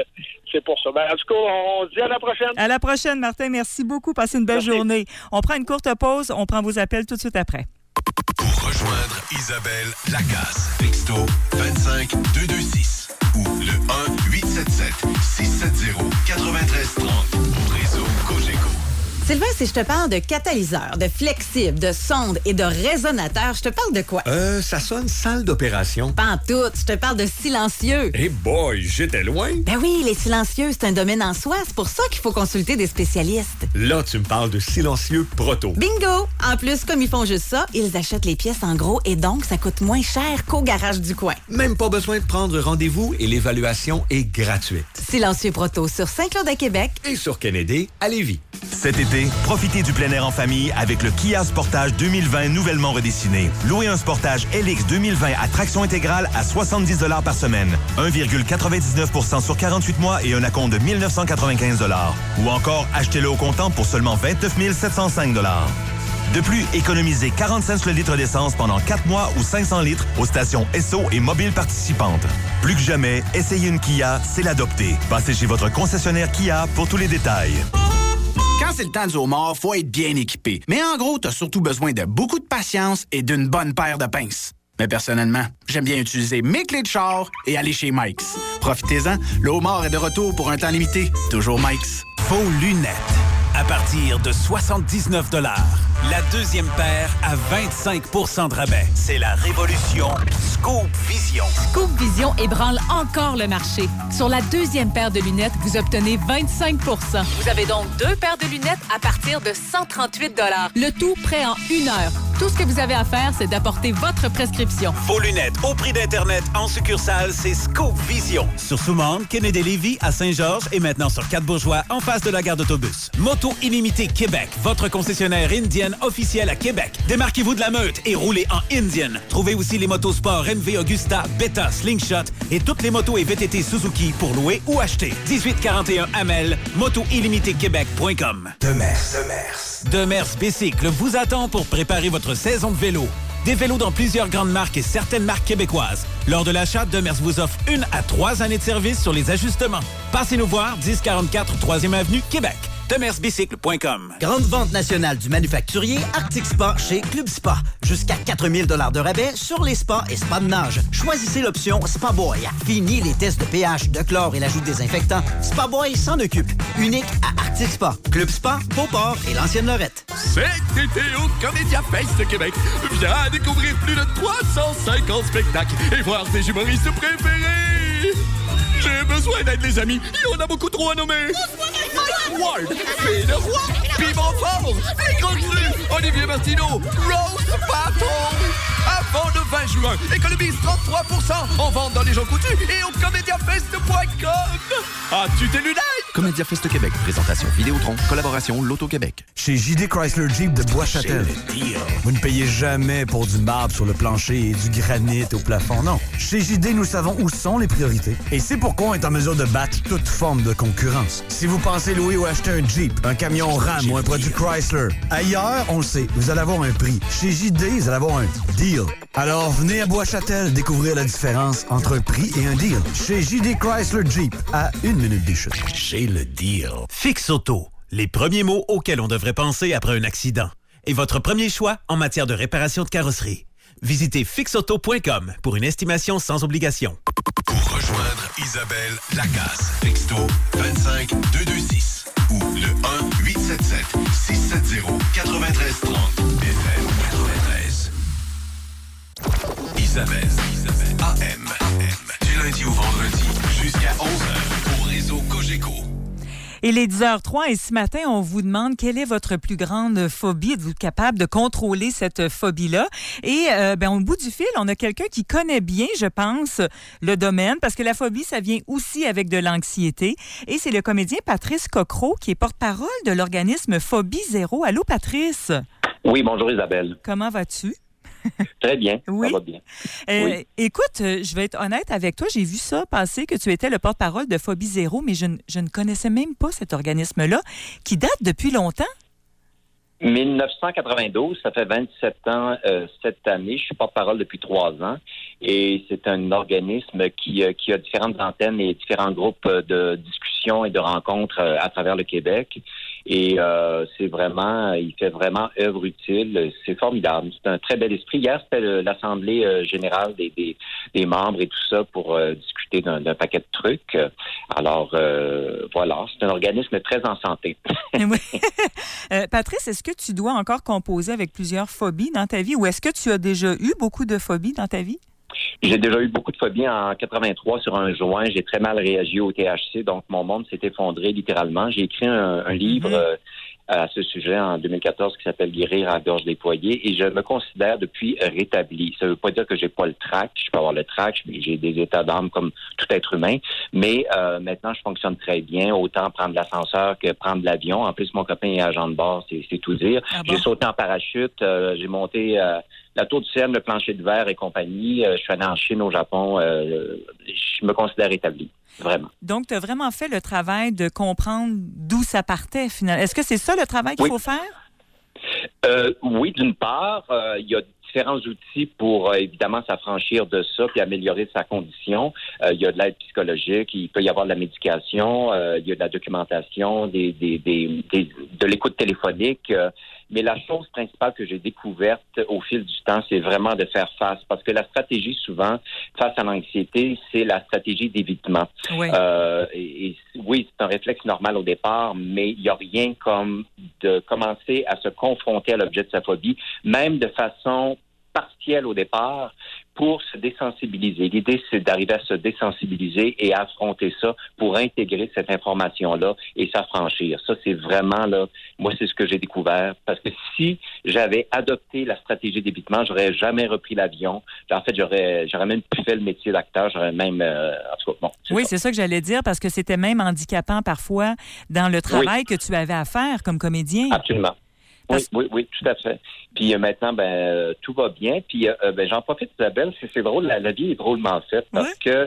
c'est pour ça. Ben, en tout cas, on se dit à la prochaine. À la prochaine, Martin. Merci beaucoup. Passez une belle merci. journée. On prend une courte pause. On prend vos appels tout de suite après. Pour rejoindre Isabelle Lacasse, texto vingt-cinq deux deux six ou le un huit sept sept six sept zéro neuf trois trois zéro au réseau Cogeco. Sylvain, si je te parle de catalyseur, de flexible, de sonde et de résonateur, je te parle de quoi? Euh, ça sonne salle d'opération. Pas en tout, je te parle de silencieux. Eh hey boy, j'étais loin. Ben oui, les silencieux, c'est un domaine en soi. C'est pour ça qu'il faut consulter des spécialistes. Là, tu me parles de silencieux Proto. Bingo! En plus, comme ils font juste ça, ils achètent les pièces en gros et donc ça coûte moins cher qu'au garage du coin. Même pas besoin de prendre rendez-vous et l'évaluation est gratuite. Silencieux Proto sur Saint-Claude à Québec et sur Kennedy à Lévis. Cet été, profitez du plein air en famille avec le Kia Sportage deux mille vingt nouvellement redessiné. Louez un Sportage L X deux mille vingt à traction intégrale à soixante-dix dollars par semaine, un virgule quatre-vingt-dix-neuf pour cent sur quarante-huit mois et un acompte de mille neuf cent quatre-vingt-quinze dollars. Ou encore, achetez-le au comptant pour seulement vingt-neuf mille sept cent cinq dollars. De plus, économisez quarante cents le litre d'essence pendant quatre mois ou cinq cents litres aux stations Esso et mobiles participantes. Plus que jamais, essayer une Kia, c'est l'adopter. Passez chez votre concessionnaire Kia pour tous les détails. Quand c'est le temps du homard, faut être bien équipé. Mais en gros, t'as surtout besoin de beaucoup de patience et d'une bonne paire de pinces. Mais personnellement, j'aime bien utiliser mes clés de char et aller chez Mike's. Profitez-en, le homard est de retour pour un temps limité. Toujours Mike's. Faux lunettes. À partir de soixante-dix-neuf dollars. La deuxième paire à vingt-cinq pour cent de rabais. C'est la révolution Scoop Vision. Scoop Vision ébranle encore le marché. Sur la deuxième paire de lunettes, vous obtenez vingt-cinq pour cent. Vous avez donc deux paires de lunettes à partir de cent trente-huit dollars. Le tout prêt en une heure. Tout ce que vous avez à faire, c'est d'apporter votre prescription. Faux lunettes au prix d'Internet en succursale, c'est Scoop Vision. Sur Soumande, Kennedy-Lévis, à Saint-Georges et maintenant sur Quatre-Bourgeois, en face de la gare d'autobus. Moto Illimité Québec, votre concessionnaire Indian officiel à Québec. Démarquez-vous de la meute et roulez en Indian. Trouvez aussi les motosports M V Augusta, Beta, Slingshot et toutes les motos et V T T Suzuki pour louer ou acheter. dix-huit quarante et un Hamel, moto illimité québec point com. Demers. Demers. Demers Bicycle vous attend pour préparer votre saison de vélo. Des vélos dans plusieurs grandes marques et certaines marques québécoises. Lors de l'achat, Demers vous offre une à trois années de service sur les ajustements. Passez nous voir, dix quarante-quatre troisième avenue, Québec. demers bicycle point com. Grande vente nationale du manufacturier Arctic Spa chez Club Spa. Jusqu'à quatre mille dollars de rabais sur les spas et spas de nage. Choisissez l'option Spa Boy. Fini les tests de pH, de chlore et l'ajout de désinfectants. Spa Boy s'en occupe. Unique à Arctic Spa. Club Spa, Beauport et l'Ancienne Lorette. Cet été au Comédia Fest de Québec, viens découvrir plus de trois cent cinquante spectacles et voir tes humoristes préférés. J'ai besoin d'aide, les amis. Il y en a beaucoup trop à nommer. Ward, Fée de Roi, Piment Fort, Les Grenus, Olivier Martineau, Rose Battle. Avant le vingt juin, économise trente-trois pour cent en vente dans les gens coutus et au comédiafest point com. As-tu tes lunettes? Comédiafest Québec, présentation Vidéotron, collaboration L'Auto-Québec. Chez J D Chrysler Jeep de Bois-Châtel, vous ne payez jamais pour du marbre sur le plancher et du granit au plafond, non. Chez J D, nous savons où sont les priorités. Et c'est pourquoi on est en mesure de battre toute forme de concurrence. Si vous pensez louer ou acheter un Jeep, un camion Ram ou un produit Chrysler, ailleurs, on le sait, vous allez avoir un prix. Chez J D, vous allez avoir un deal. Alors, venez à Bois-Châtel découvrir la différence entre un prix et un deal. Chez J D Chrysler Jeep, à une minute des chutes. Chez le deal. Fix Auto, les premiers mots auxquels on devrait penser après un accident. Et votre premier choix en matière de réparation de carrosserie. Visitez fixe auto point com pour une estimation sans obligation. Pour rejoindre Isabelle Lacasse, texto vingt-cinq deux deux six ou le un huit sept sept six sept zéro neuf trois trois zéro F M quatre-vingt-treize. Isabelle, Isabelle, A M, A M, du lundi au vendredi jusqu'à onze heures au réseau Cogeco. Il est dix heures trois et ce matin, on vous demande quelle est votre plus grande phobie. Êtes-vous capable de contrôler cette phobie-là? Et euh, ben, au bout du fil, on a quelqu'un qui connaît bien, je pense, le domaine, parce que la phobie, ça vient aussi avec de l'anxiété. Et c'est le comédien Patrice Cocro qui est porte-parole de l'organisme Phobie Zéro. Allô, Patrice? Oui, bonjour Isabelle. Comment vas-tu? Très bien, oui. Ça va bien. Euh, oui. Écoute, je vais être honnête avec toi, j'ai vu ça passer, que tu étais le porte-parole de Phobie Zéro, mais je, je ne connaissais même pas cet organisme-là, qui date depuis longtemps. dix-neuf cent quatre-vingt-douze, ça fait vingt-sept ans euh, cette année. Je suis porte-parole depuis trois ans et c'est un organisme qui, euh, qui a différentes antennes et différents groupes de discussion discussions et de rencontres euh, à travers le Québec. Et euh, c'est vraiment, il fait vraiment œuvre utile. C'est formidable. C'est un très bel esprit. Hier, c'était le, l'Assemblée euh, générale des, des, des membres et tout ça pour euh, discuter d'un, d'un paquet de trucs. Alors, euh, voilà, c'est un organisme très en santé. Oui. euh, Patrice, est-ce que tu dois encore composer avec plusieurs phobies dans ta vie ou est-ce que tu as déjà eu beaucoup de phobies dans ta vie? J'ai déjà eu beaucoup de phobies. En quatre-vingt-trois, sur un joint, j'ai très mal réagi au T H C, donc mon monde s'est effondré littéralement. J'ai écrit un, un livre mm-hmm. euh, à ce sujet en deux mille quatorze qui s'appelle « Guérir à la gorge déployée » et je me considère depuis rétabli. Ça ne veut pas dire que j'ai pas le trac. Je peux avoir le trac, j'ai des états d'âme comme tout être humain, mais euh, maintenant, je fonctionne très bien. Autant prendre l'ascenseur que prendre l'avion. En plus, mon copain est agent de bord, c'est, c'est tout dire. Ah bon? J'ai sauté en parachute, euh, j'ai monté... Euh, la Tour du Seine, le plancher de verre et compagnie. Euh, je suis allé en Chine, au Japon. Euh, je me considère établi, vraiment. Donc, tu as vraiment fait le travail de comprendre d'où ça partait, finalement. Est-ce que c'est ça le travail qu'il oui. faut faire? Euh, oui, d'une part, euh, il y a différents outils pour, euh, évidemment, s'affranchir de ça puis améliorer sa condition. Euh, il y a de l'aide psychologique, il peut y avoir de la médication, euh, il y a de la documentation, des, des, des, des, de l'écoute téléphonique. Euh, Mais la chose principale que j'ai découverte au fil du temps, c'est vraiment de faire face. Parce que la stratégie, souvent, face à l'anxiété, c'est la stratégie d'évitement. Oui, euh, et, et, oui c'est un réflexe normal au départ, mais il n'y a rien comme de commencer à se confronter à l'objet de sa phobie, même de façon partielle au départ, pour se désensibiliser. L'idée, c'est d'arriver à se désensibiliser et à affronter ça pour intégrer cette information-là et s'affranchir. Ça, c'est vraiment, là, moi, c'est ce que j'ai découvert. Parce que si j'avais adopté la stratégie d'évitement, j'aurais jamais repris l'avion. En fait, j'aurais, j'aurais même plus fait le métier d'acteur. J'aurais même, euh, en tout cas, bon. C'est oui, ça. c'est ça que j'allais dire, parce que c'était même handicapant parfois dans le travail oui. que tu avais à faire comme comédien. Absolument. Oui, oui, oui, tout à fait. Puis euh, maintenant, ben euh, tout va bien. Puis euh, ben j'en profite, Isabelle, c'est, c'est drôle, la, la vie est drôlement faite parce oui. que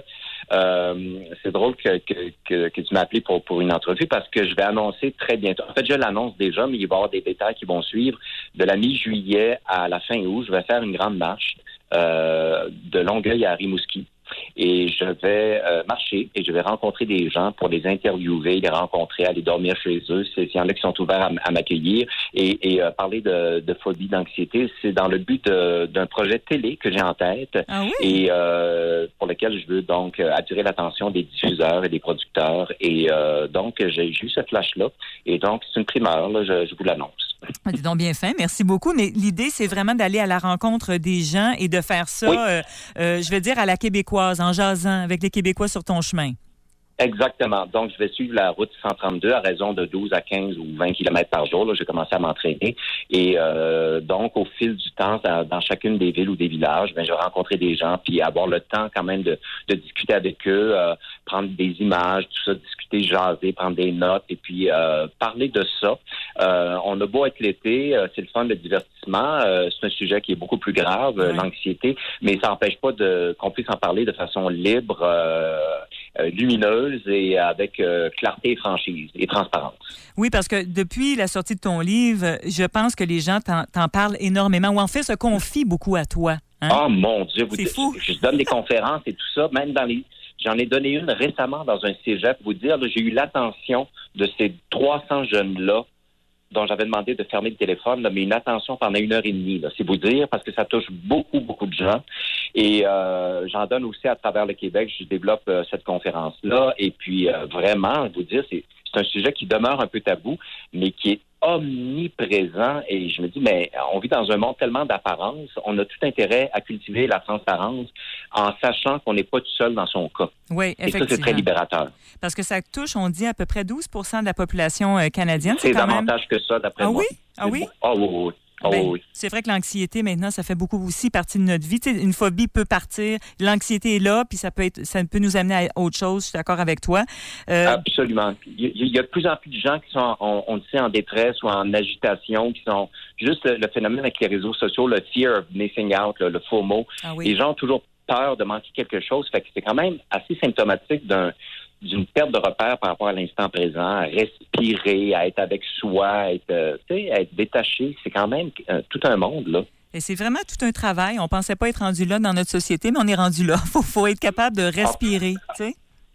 euh, c'est drôle que, que, que, que tu m'as appelé pour, pour une entrevue parce que je vais annoncer très bientôt. En fait, je l'annonce déjà, mais il va y avoir des détails qui vont suivre. De la mi-juillet à la fin août, je vais faire une grande marche euh, de Longueuil à Rimouski. Et je vais euh, marcher et je vais rencontrer des gens pour les interviewer, les rencontrer, aller dormir chez eux. C'est, il y en a qui sont ouverts à, à m'accueillir et, et euh, parler de, de phobie, d'anxiété. C'est dans le but de, d'un projet télé que j'ai en tête ah oui? et euh, pour lequel je veux donc attirer l'attention des diffuseurs et des producteurs. Et euh, donc, j'ai, j'ai eu ce flash-là. Et donc, c'est une primeur, là, je, je vous l'annonce. C'est donc bien fin, merci beaucoup. Mais l'idée, c'est vraiment d'aller à la rencontre des gens et de faire ça, oui. euh, euh, je veux dire, à la québécoise, en jasant avec les Québécois sur ton chemin. Exactement. Donc, je vais suivre la route cent trente-deux à raison de douze à quinze ou vingt kilomètres par jour. Là, j'ai commencé à m'entraîner. Et euh, donc, au fil du temps, dans, dans chacune des villes ou des villages, ben, je vais rencontrer des gens puis avoir le temps quand même de, de discuter avec eux, euh, prendre des images, tout ça, discuter, jaser, prendre des notes et puis euh, parler de ça. Euh, on a beau être l'été, euh, c'est le fun, le divertissement. Euh, c'est un sujet qui est beaucoup plus grave, ouais. l'anxiété, mais ça n'empêche pas de qu'on puisse en parler de façon libre, euh, euh, lumineuse, et avec euh, clarté et franchise et transparence. Oui, parce que depuis la sortie de ton livre, je pense que les gens t'en, t'en parlent énormément ou en fait se confient beaucoup à toi. Hein? Oh mon Dieu! Vous C'est d- fou! Je donne des conférences et tout ça, même dans les... J'en ai donné une récemment dans un cégep. Vous dire, là, j'ai eu l'attention de ces trois cents jeunes-là dont j'avais demandé de fermer le téléphone, là, mais une attention pendant une heure et demie, là, c'est vous dire, parce que ça touche beaucoup, beaucoup de gens. Et euh, j'en donne aussi à travers le Québec. Je développe euh, cette conférence-là. Et puis, euh, vraiment, vous dire, c'est, c'est un sujet qui demeure un peu tabou, mais qui est omniprésent. Et je me dis, mais on vit dans un monde tellement d'apparence. On a tout intérêt à cultiver la transparence en sachant qu'on n'est pas tout seul dans son cas. Oui, effectivement. Et ça, c'est très libérateur. Parce que ça touche, on dit, à peu près douze pour cent de la population euh, canadienne. C'est, c'est quand davantage même... que ça, d'après ah moi. Oui? Ah oui? Ah oui, oui, oui. Oh, ben, oui. C'est vrai que l'anxiété, maintenant, ça fait beaucoup aussi partie de notre vie. Tu sais, une phobie peut partir, l'anxiété est là, puis ça peut être, ça peut nous amener à autre chose. Je suis d'accord avec toi. Euh... Absolument. Il y a de plus en plus de gens qui sont, on, on le sait, en détresse ou en agitation, qui sont juste le, le phénomène avec les réseaux sociaux, le fear of missing out, le, le FOMO. Ah oui. Les gens ont toujours peur de manquer quelque chose. Fait que c'est quand même assez symptomatique d'un d'une perte de repère par rapport à l'instant présent, à respirer, à être avec soi, à être, euh, tu sais, à être détaché. C'est quand même euh, tout un monde, là. Et c'est vraiment tout un travail. On pensait pas être rendu là dans notre société, mais on est rendu là. Faut, faut être capable de respirer, tu sais.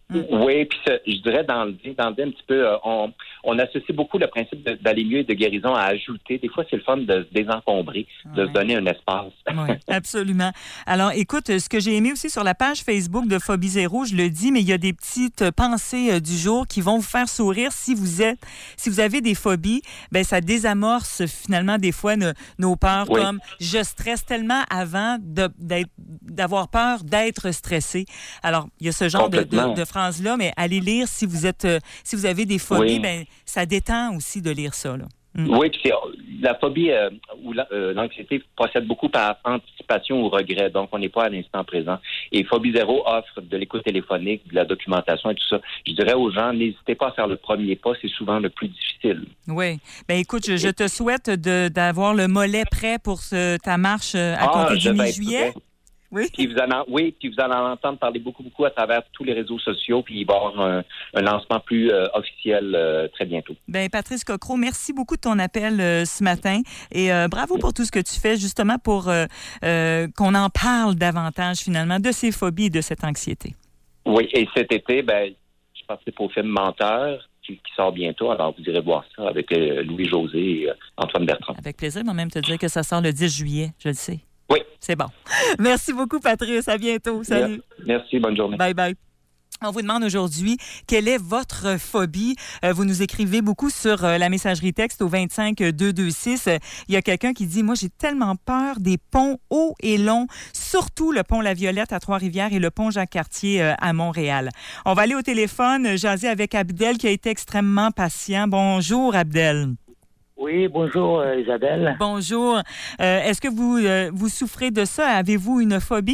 Oui, puis ce- je dirais d'enlever, d'enlever un petit peu, euh, on, on associe beaucoup le principe de- d'aller mieux et de guérison à ajouter. Des fois, c'est le fun de se désencombrer, de se donner un espace. Oui, absolument. Alors, écoute, ce que j'ai aimé aussi sur la page Facebook de Phobie Zéro, je le dis, mais il y a des petites pensées euh, du jour qui vont vous faire sourire si vous êtes, si vous avez des phobies. Ben, ça désamorce finalement des fois nos, nos peurs, Oui. comme je stresse tellement avant de, d'être, d'avoir peur d'être stressé. Alors, il y a ce genre de, Complètement. de, de phrases-là, mais allez lire si vous êtes, euh, si vous avez des phobies, Oui. ben, ça détend aussi de lire ça, là. Oui, puis c'est- la phobie euh, ou la- euh, l'anxiété procède beaucoup par anticipation ou regret, donc on n'est pas à l'instant présent. Et Phobie Zéro offre de l'écoute téléphonique, de la documentation et tout ça. Je dirais aux gens, n'hésitez pas à faire le premier pas, c'est souvent le plus difficile. Oui. Ben écoute, je, je te souhaite de, d'avoir le mollet prêt pour ce- ta marche euh, à Ah, compter je du vais mi-juillet. être prêt. Puis vous allez, en- oui, puis vous allez en entendre parler beaucoup, beaucoup à travers tous les réseaux sociaux, puis il va y avoir un, un lancement plus euh, officiel euh, très bientôt. Ben Patrice Cocro, merci beaucoup de ton appel euh, ce matin et euh, bravo pour tout ce que tu fais justement pour euh, euh, qu'on en parle davantage finalement de ces phobies et de cette anxiété. Oui, et cet été, ben, je participe au film Menteur qui, qui sort bientôt, alors vous irez voir ça avec euh, Louis-José et euh, Antoine Bertrand. Avec plaisir, mais même te dire que ça sort le dix juillet, je le sais. Oui. C'est bon. Merci beaucoup Patrice, à bientôt. Salut. Merci, bonne journée. Bye bye. On vous demande aujourd'hui quelle est votre phobie. Euh, vous nous écrivez beaucoup sur euh, la messagerie texte au vingt-cinq deux cent vingt-six. Euh, il y a quelqu'un qui dit « Moi, j'ai tellement peur des ponts hauts et longs, surtout le pont La Violette à Trois-Rivières et le pont Jacques-Cartier euh, à Montréal. » On va aller au téléphone, euh, jaser avec Abdel qui a été extrêmement patient. Bonjour Abdel. Oui, bonjour euh, Isabelle. Bonjour. Euh, est-ce que vous, euh, vous souffrez de ça? Avez-vous une phobie?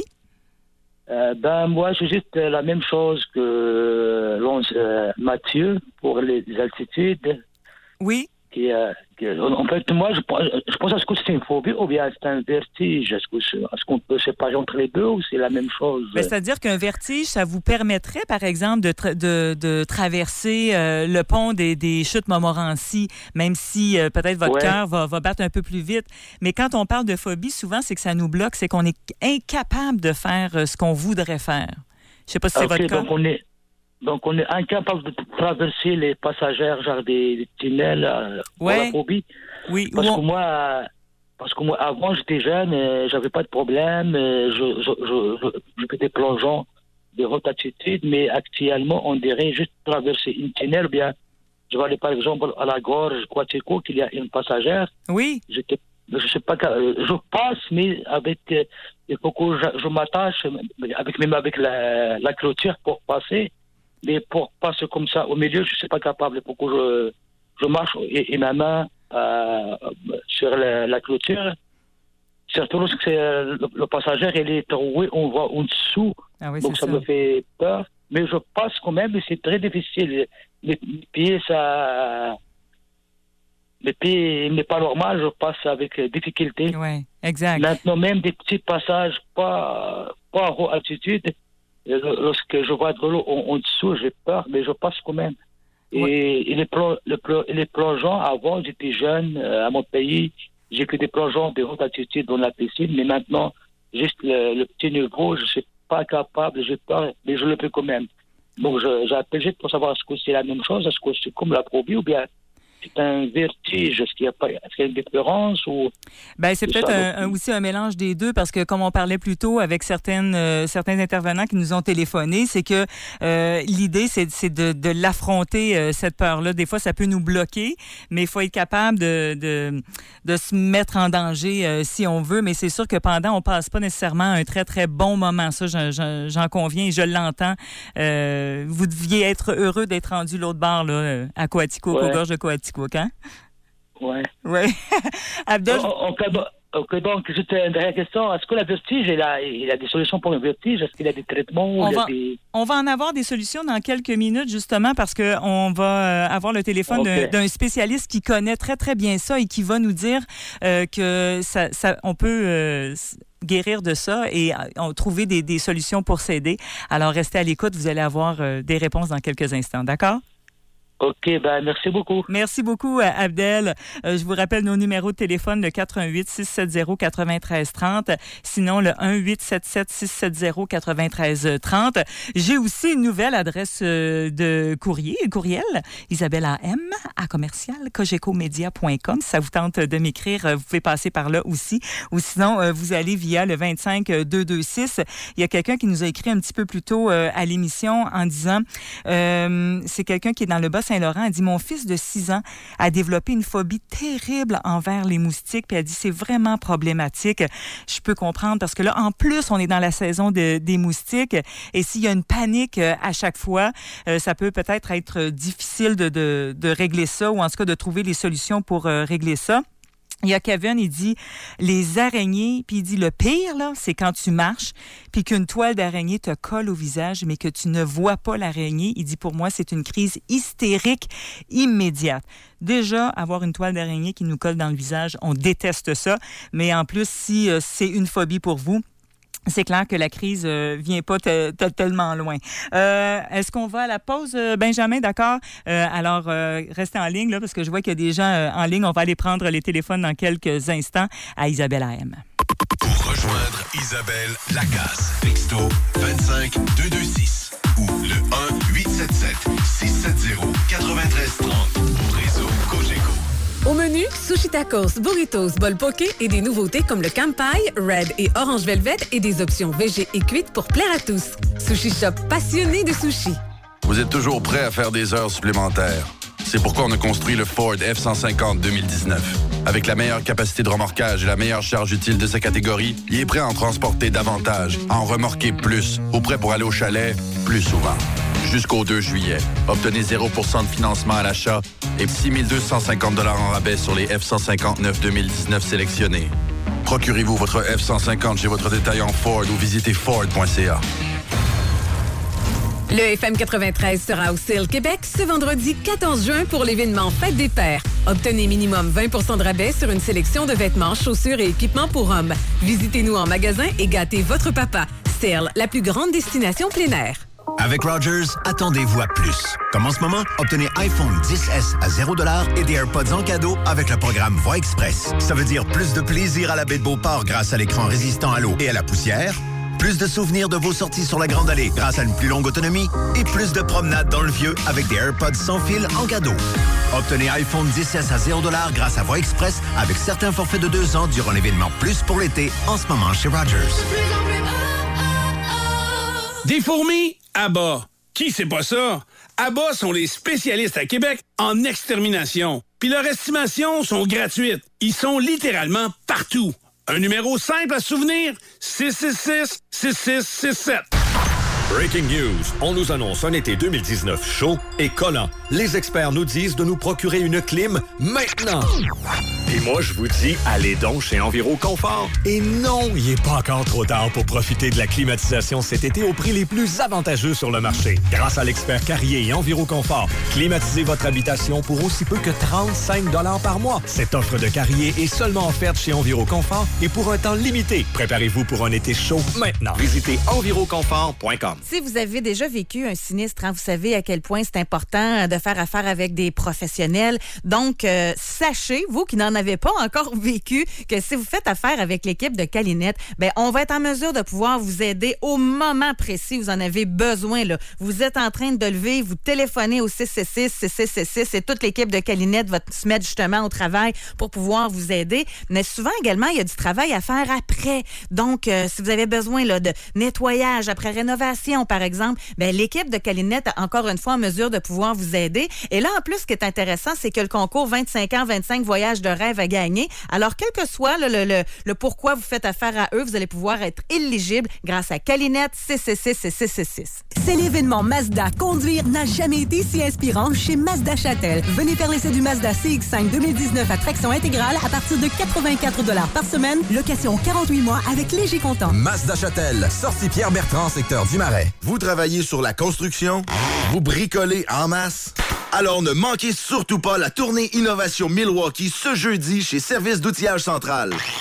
Euh, ben moi, j'ai juste euh, la même chose que euh, Lance, euh, Mathieu pour les, les altitudes. Oui. Qui, euh, qui- en fait, moi, je, pense- je pense à ce que c'est une phobie ou bien c'est un vertige. Est-ce, que c'est- est-ce qu'on peut séparer entre les deux ou c'est la même chose? Ben, c'est-à-dire qu'un vertige, ça vous permettrait, par exemple, de, tra- de, de traverser euh, le pont des, des chutes Montmorency, même si euh, peut-être votre Ouais. cœur va, va battre un peu plus vite. Mais quand on parle de phobie, souvent, c'est que ça nous bloque, c'est qu'on est incapable de faire euh, ce qu'on voudrait faire. Je sais pas si c'est Ok, votre cas. donc on est donc on est incapable de traverser les passagères, genre des, des tunnels euh, pour Ouais. la phobie. Oui. Parce ou on- que moi, euh, parce que moi, avant j'étais jeune, euh, j'avais pas de problème, euh, je, je, je, je, je fais des plongeons de haute altitude, mais actuellement on dirait juste traverser une tunnel, ou bien je vais aller par exemple à la gorge Quatico qu'il y a une passagère. Oui. J'étais je sais pas, euh, je passe, mais avec, euh, il faut que je, je m'attache, avec, même avec la, la clôture pour passer. Mais pour passer comme ça au milieu, je ne suis pas capable. Il faut que je, je marche et, et ma main euh, sur la, la clôture. Surtout lorsque c'est, euh, le, le passager il est troué, on voit en dessous. Ah oui, donc c'est ça, ça. me fait peur. Mais je passe quand même, mais c'est très difficile. Les, les pieds, ça. Les pieds n'est pas normal, je passe avec euh, difficulté. Oui, exact. Maintenant, même des petits passages pas, pas à haute altitude, euh, lorsque je vois de l'eau en, en dessous, j'ai peur, mais je passe quand même. Et, et les, plo- le plo- les plongeons, avant, j'étais jeune, euh, à mon pays, j'ai fait des plongeons de haute altitude dans la piscine, mais maintenant, juste le, le petit niveau, je ne suis pas capable, j'ai peur, mais je le fais quand même. Donc, je- j'appelle juste pour savoir est-ce que c'est la même chose, est-ce que c'est comme la phobie ou bien c'est un vertige, est-ce qu'il y a pas, est-ce qu'il y a une différence ou... Ben, c'est C'est peut-être ça, un, un- aussi un mélange des deux parce que comme on parlait plus tôt avec certaines euh, certains intervenants qui nous ont téléphoné, c'est que euh, l'idée c'est, c'est de, de l'affronter euh, cette peur-là. Des fois ça peut nous bloquer, mais il faut être capable de de, de se mettre en danger euh, si on veut. Mais c'est sûr que pendant on passe pas nécessairement un très très bon moment. Ça j'en, j'en, j'en conviens et je l'entends. Euh, vous deviez être heureux d'être rendu l'autre bord là à Coatico, Ouais. aux gorges de Coatico, hein? Ouais. Ouais. Abdel. Oh, ok, bon, ok, donc, juste une dernière question. Est-ce que la vertige, il a, il a des solutions pour le vertige? Est-ce qu'il y a des traitements? Ou On il y a va, des... on va en avoir des solutions dans quelques minutes, justement, parce qu'on va euh, avoir le téléphone Ok. d'un, d'un spécialiste qui connaît très, très bien ça et qui va nous dire euh, que ça, ça, on peut euh, s- guérir de ça et euh, on- trouver des, des solutions pour s'aider. Alors, restez à l'écoute. Vous allez avoir euh, des réponses dans quelques instants. D'accord? OK, ben merci beaucoup. Merci beaucoup, Abdel. Euh, je vous rappelle nos numéros de téléphone, le quatre un huit, six sept zéro, neuf trois trois zéro. Sinon, le un huit sept sept, six sept zéro, neuf trois trois zéro. J'ai aussi une nouvelle adresse de courrier, courriel, Isabelle A M à commercial cogeco media point com. Si ça vous tente de m'écrire, vous pouvez passer par là aussi. Ou sinon, vous allez via le vingt-cinq deux deux six. Il y a quelqu'un qui nous a écrit un petit peu plus tôt à l'émission en disant, euh, c'est quelqu'un qui est dans le bas Saint-Laurent, a dit « Mon fils de six ans a développé une phobie terrible envers les moustiques. » Puis elle dit « C'est vraiment problématique. » Je peux comprendre parce que là, en plus, on est dans la saison de, des moustiques et s'il y a une panique à chaque fois, euh, ça peut peut-être être difficile de, de, de régler ça ou en tout cas de trouver les solutions pour euh, régler ça. Il y a Kevin, il dit les araignées, puis il dit le pire, là, c'est quand tu marches, puis qu'une toile d'araignée te colle au visage, mais que tu ne vois pas l'araignée. Il dit pour moi, c'est une crise hystérique immédiate. Déjà, avoir une toile d'araignée qui nous colle dans le visage, on déteste ça, mais en plus, si euh, c'est une phobie pour vous, c'est clair que la crise euh, vient pas te, te, tellement loin. Euh, est-ce qu'on va à la pause, euh, Benjamin? D'accord. Euh, alors, euh, restez en ligne, là, parce que je vois qu'il y a des gens euh, en ligne. On va aller prendre les téléphones dans quelques instants à Isabelle A M. Pour rejoindre Isabelle Lacasse, texto vingt-cinq deux deux six ou le un huit sept sept, six sept zéro, neuf trois trois zéro au réseau Cogeco. Au menu, sushi tacos, burritos, bol poké et des nouveautés comme le Kampai, Red et Orange Velvet et des options végé et cuites pour plaire à tous. Sushi Shop passionné de sushi. Vous êtes toujours prêt à faire des heures supplémentaires. C'est pourquoi on a construit le Ford F cent cinquante deux mille dix-neuf. Avec la meilleure capacité de remorquage et la meilleure charge utile de sa catégorie, il est prêt à en transporter davantage, à en remorquer plus, ou prêt pour aller au chalet plus souvent. Jusqu'au deux juillet, obtenez zéro pour cent de financement à l'achat et six mille deux cent cinquante dollars en rabais sur les F cent cinquante-neuf deux mille dix-neuf sélectionnés. Procurez-vous votre F cent cinquante chez votre détaillant Ford ou visitez ford point c a. Le F M quatre-vingt-treize sera au Sale Québec ce vendredi quatorze juin pour l'événement Fête des Pères. Obtenez minimum vingt pour cent de rabais sur une sélection de vêtements, chaussures et équipements pour hommes. Visitez-nous en magasin et gâtez votre papa. Sale, la plus grande destination plein air. Avec Rogers, attendez-vous à plus. Comme en ce moment, obtenez iPhone dix S à zéro dollar et des AirPods en cadeau avec le programme Voix Express. Ça veut dire plus de plaisir à la baie de Beauport grâce à l'écran résistant à l'eau et à la poussière, plus de souvenirs de vos sorties sur la Grande Allée grâce à une plus longue autonomie et plus de promenades dans le vieux avec des AirPods sans fil en cadeau. Obtenez iPhone dix S à zéro dollar grâce à Voix Express avec certains forfaits de deux ans durant l'événement Plus pour l'été en ce moment chez Rogers. Des fourmis? Abba. Qui c'est pas ça? Abba sont les spécialistes à Québec en extermination. Puis leurs estimations sont gratuites. Ils sont littéralement partout. Un numéro simple à se souvenir, six six six, six six six sept. Breaking news, on nous annonce un été deux mille dix-neuf chaud et collant. Les experts nous disent de nous procurer une clim maintenant. Et moi, je vous dis, allez donc chez Enviro Confort. Et non, il n'est pas encore trop tard pour profiter de la climatisation cet été au prix les plus avantageux sur le marché. Grâce à l'expert Carrier et Enviro Confort, climatisez votre habitation pour aussi peu que trente-cinq dollars par mois. Cette offre de Carrier est seulement offerte chez Enviro Confort et pour un temps limité. Préparez-vous pour un été chaud maintenant. Visitez enviro confort point com. Si vous avez déjà vécu un sinistre, hein, vous savez à quel point c'est important de faire affaire avec des professionnels. Donc, euh, sachez, vous qui n'en avez pas encore vécu, que si vous faites affaire avec l'équipe de Calinette, ben on va être en mesure de pouvoir vous aider au moment précis où vous en avez besoin. Là. Vous êtes en train de lever, vous téléphonez au six six six, six six six six et toute l'équipe de Calinette va se mettre justement au travail pour pouvoir vous aider. Mais souvent également, il y a du travail à faire après. Donc, euh, si vous avez besoin là, de nettoyage après rénovation, par exemple, ben l'équipe de Calinette est encore une fois en mesure de pouvoir vous aider. Et là, en plus, ce qui est intéressant, c'est que le concours vingt-cinq ans, vingt-cinq voyages de rêve à gagner. Alors, quel que soit le, le, le, le pourquoi vous faites affaire à eux, vous allez pouvoir être éligible grâce à Calinette six six six six six six six. C'est l'événement Mazda. Conduire n'a jamais été si inspirant chez Mazda Châtel. Venez faire l'essai du Mazda C X cinq deux mille dix-neuf à traction intégrale à partir de quatre-vingt-quatre dollars par semaine. Location quarante-huit mois avec léger comptant. Mazda Châtel, sortie Pierre-Bertrand, secteur du Marais. Vous travaillez sur la construction? Vous bricolez en masse? Alors ne manquez surtout pas la tournée Innovation Milwaukee ce jeudi chez Service d'outillage central.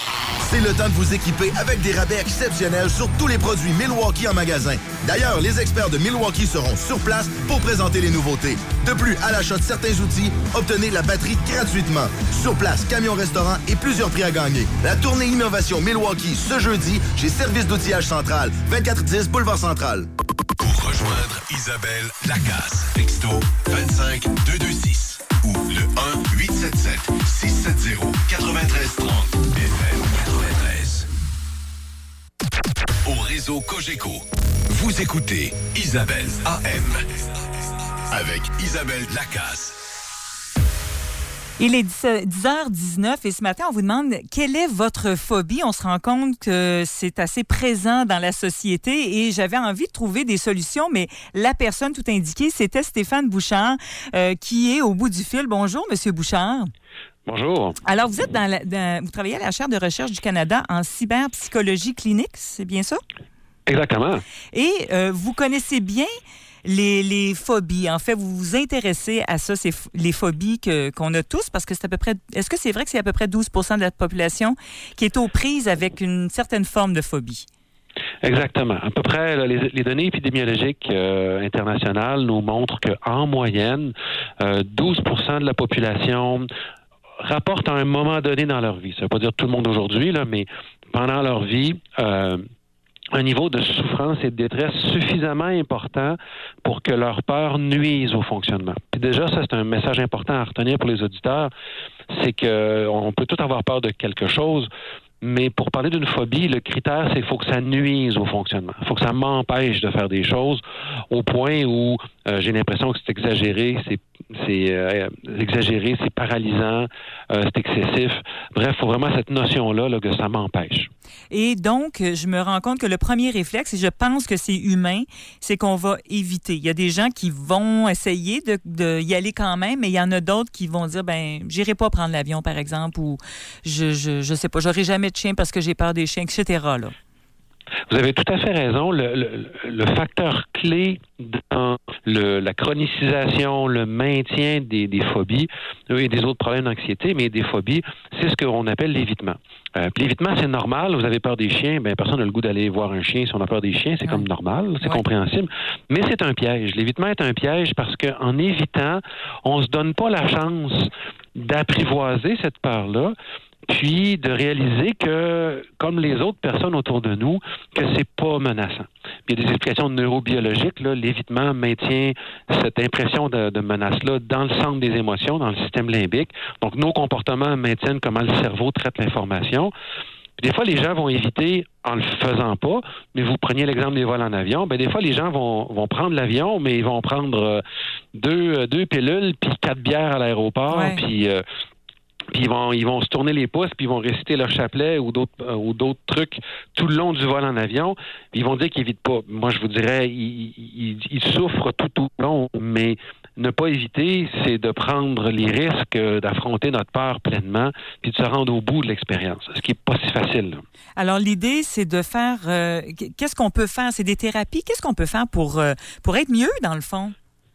C'est le temps de vous équiper avec des rabais exceptionnels sur tous les produits Milwaukee en magasin. D'ailleurs, les experts de Milwaukee seront sur place pour présenter les nouveautés. De plus, à l'achat de certains outils, obtenez la batterie gratuitement. Sur place, camion-restaurant et plusieurs prix à gagner. La tournée Innovation Milwaukee ce jeudi chez Service d'outillage central, vingt-quatre dix Boulevard Central. Pour rejoindre Isabelle Lacasse, texto vingt-cinq deux deux six ou le un huit sept sept six sept zéro neuf trois trois zéro F M quatre-vingt-treize. Au réseau Cogeco, vous écoutez Isabelle A M avec Isabelle Lacasse. Il est dix heures dix-neuf et ce matin, on vous demande quelle est votre phobie. On se rend compte que c'est assez présent dans la société et j'avais envie de trouver des solutions, mais la personne tout indiquée, c'était Stéphane Bouchard euh, qui est au bout du fil. Bonjour, Monsieur Bouchard. Bonjour. Alors, vous êtes dans, la, dans vous travaillez à la Chaire de recherche du Canada en cyberpsychologie clinique, c'est bien ça? Exactement. Et euh, vous connaissez bien Les, les phobies. En fait, vous vous intéressez à ça, c'est les phobies que, qu'on a tous, parce que c'est à peu près... Est-ce que c'est vrai que c'est à peu près douze pour cent de la population qui est aux prises avec une certaine forme de phobie? Exactement. À peu près, là, les, les données épidémiologiques euh, internationales nous montrent qu'en moyenne, euh, douze pour cent de la population rapporte à un moment donné dans leur vie. Ça ne veut pas dire tout le monde aujourd'hui, là, mais pendant leur vie... Euh, un niveau de souffrance et de détresse suffisamment important pour que leur peur nuise au fonctionnement. Puis déjà, ça, c'est un message important à retenir pour les auditeurs, c'est qu'on peut tout avoir peur de quelque chose, mais pour parler d'une phobie, le critère, c'est qu'il faut que ça nuise au fonctionnement. Il faut que ça m'empêche de faire des choses au point où euh, j'ai l'impression que c'est exagéré, c'est, c'est euh, exagéré, c'est paralysant, euh, c'est excessif. Bref, il faut vraiment cette notion-là là, que ça m'empêche. Et donc, je me rends compte que le premier réflexe, et je pense que c'est humain, c'est qu'on va éviter. Il y a des gens qui vont essayer de, de y aller quand même, mais il y en a d'autres qui vont dire, ben, j'irai pas prendre l'avion, par exemple, ou je, je, je sais pas, j'aurai jamais de chien parce que j'ai peur des chiens, et cetera, là. Vous avez tout à fait raison. Le, le, le facteur clé dans le, la chronicisation, le maintien des, des phobies et des autres problèmes d'anxiété, mais des phobies, c'est ce qu'on appelle l'évitement. Euh, puis l'évitement, c'est normal. Vous avez peur des chiens, ben personne n'a le goût d'aller voir un chien si on a peur des chiens. C'est ouais. comme normal, c'est ouais. compréhensible. Mais c'est un piège. L'évitement est un piège parce qu'en évitant, on se donne pas la chance d'apprivoiser cette peur-là, puis de réaliser que, comme les autres personnes autour de nous, que c'est pas menaçant. Il y a des explications neurobiologiques, là, l'évitement maintient cette impression de, de menace-là dans le centre des émotions, dans le système limbique. Donc, nos comportements maintiennent comment le cerveau traite l'information. Des fois, les gens vont éviter en le faisant pas, mais vous preniez l'exemple des vols en avion, ben des fois, les gens vont, vont prendre l'avion, mais ils vont prendre euh, deux, deux pilules puis quatre bières à l'aéroport, ouais. puis... Euh, Puis ils vont, ils vont se tourner les pouces, puis ils vont réciter leur chapelet ou d'autres, euh, ou d'autres trucs tout le long du vol en avion. Puis ils vont dire qu'ils évitent pas. Moi, je vous dirais, ils, ils, ils souffrent tout au long, mais ne pas éviter, c'est de prendre les risques d'affronter notre peur pleinement, puis de se rendre au bout de l'expérience, ce qui est pas si facile. Là. Alors, l'idée, c'est de faire... Euh, qu'est-ce qu'on peut faire? C'est des thérapies. Qu'est-ce qu'on peut faire pour, euh, pour être mieux, dans le fond?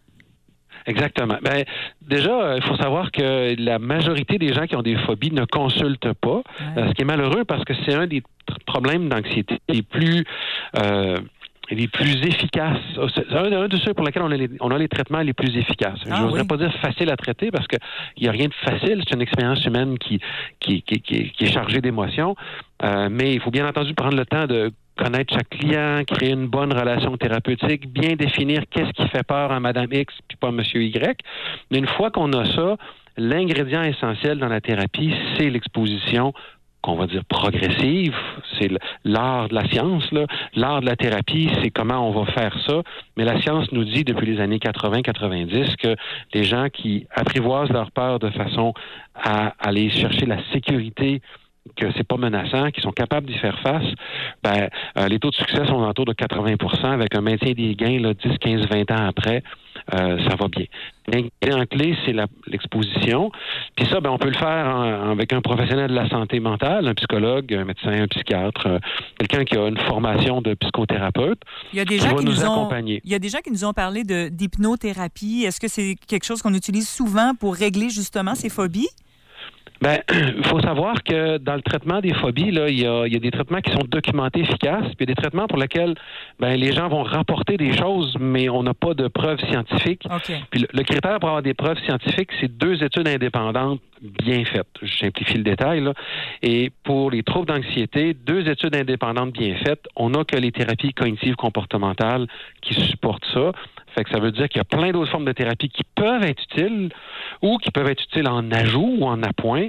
Exactement. Ben, déjà, il faut savoir que la majorité des gens qui ont des phobies ne consultent pas, ouais. euh, ce qui est malheureux parce que c'est un des tr- problèmes d'anxiété les plus... Euh, les plus efficaces. C'est un, un de ceux pour lesquels on a les, on a les traitements les plus efficaces. Ah, je n'oserais oui. pas dire facile à traiter parce qu'il n'y a rien de facile. C'est une expérience humaine qui, qui, qui, qui, qui est chargée d'émotions. Euh, mais il faut bien entendu prendre le temps de connaître chaque client, créer une bonne relation thérapeutique, bien définir qu'est-ce qui fait peur à Madame X puis pas Monsieur Y. Mais une fois qu'on a ça, l'ingrédient essentiel dans la thérapie, c'est l'exposition qu'on va dire progressive, c'est l'art de la science, là. L'art de la thérapie, c'est comment on va faire ça, mais la science nous dit depuis les années quatre-vingts quatre-vingt-dix que les gens qui apprivoisent leur peur de façon à aller chercher la sécurité, que c'est pas menaçant, qui sont capables d'y faire face, ben, euh, les taux de succès sont autour de quatre-vingts pour cent avec un maintien des gains là, dix, quinze, vingt ans après, euh, ça va bien. L'ingrédient clé, c'est la, l'exposition. Puis ça, ben, on peut le faire en, avec un professionnel de la santé mentale, un psychologue, un médecin, un psychiatre, euh, quelqu'un qui a une formation de psychothérapeute. Il y a des gens qui nous ont, il y a des gens qui nous ont parlé de, d'hypnothérapie. Est-ce que c'est quelque chose qu'on utilise souvent pour régler justement ces phobies? Ben, il faut savoir que dans le traitement des phobies, là, il y a, il y a des traitements qui sont documentés efficaces, puis il y a des traitements pour lesquels ben, les gens vont rapporter des choses, mais on n'a pas de preuves scientifiques. Okay. Puis le, le critère pour avoir des preuves scientifiques, c'est deux études indépendantes bien faites. Je simplifie le détail, là. Et pour les troubles d'anxiété, deux études indépendantes bien faites, on n'a que les thérapies cognitives comportementales qui supportent ça. Fait que ça veut dire qu'il y a plein d'autres formes de thérapie qui peuvent être utiles ou qui peuvent être utiles en ajout ou en appoint,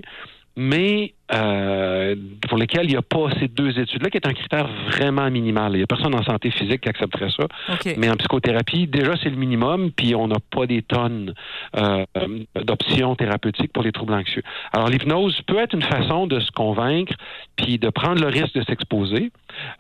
mais euh, pour lesquels il n'y a pas ces deux études-là, qui est un critère vraiment minimal. Il n'y a personne en santé physique qui accepterait ça. Okay. Mais en psychothérapie, déjà, c'est le minimum, puis on n'a pas des tonnes euh, d'options thérapeutiques pour les troubles anxieux. Alors, l'hypnose peut être une façon de se convaincre, puis de prendre le risque de s'exposer.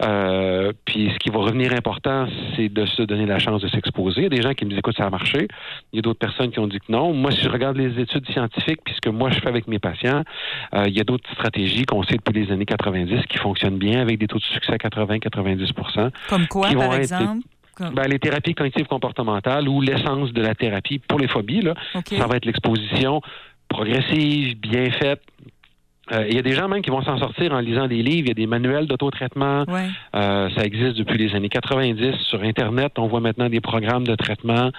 Euh, puis ce qui va revenir important, c'est de se donner la chance de s'exposer. Il y a des gens qui me disent, écoute, ça a marché. Il y a d'autres personnes qui ont dit que non. Moi, si je regarde les études scientifiques, puis ce que moi, je fais avec mes patients, euh, il y a d'autres stratégies qu'on sait depuis les années quatre-vingt-dix qui fonctionnent bien avec des taux de succès à quatre-vingts à quatre-vingt-dix pour cent. Comme quoi, qui vont par être exemple? Les, ben, les thérapies cognitives comportementales ou l'essence de la thérapie pour les phobies, là, okay. Ça va être l'exposition progressive, bien faite. Euh, il y a des gens même qui vont s'en sortir en lisant des livres. Il y a des manuels d'autotraitement. Ouais. Euh, ça existe depuis les années quatre-vingt-dix. Sur Internet, on voit maintenant des programmes de traitement.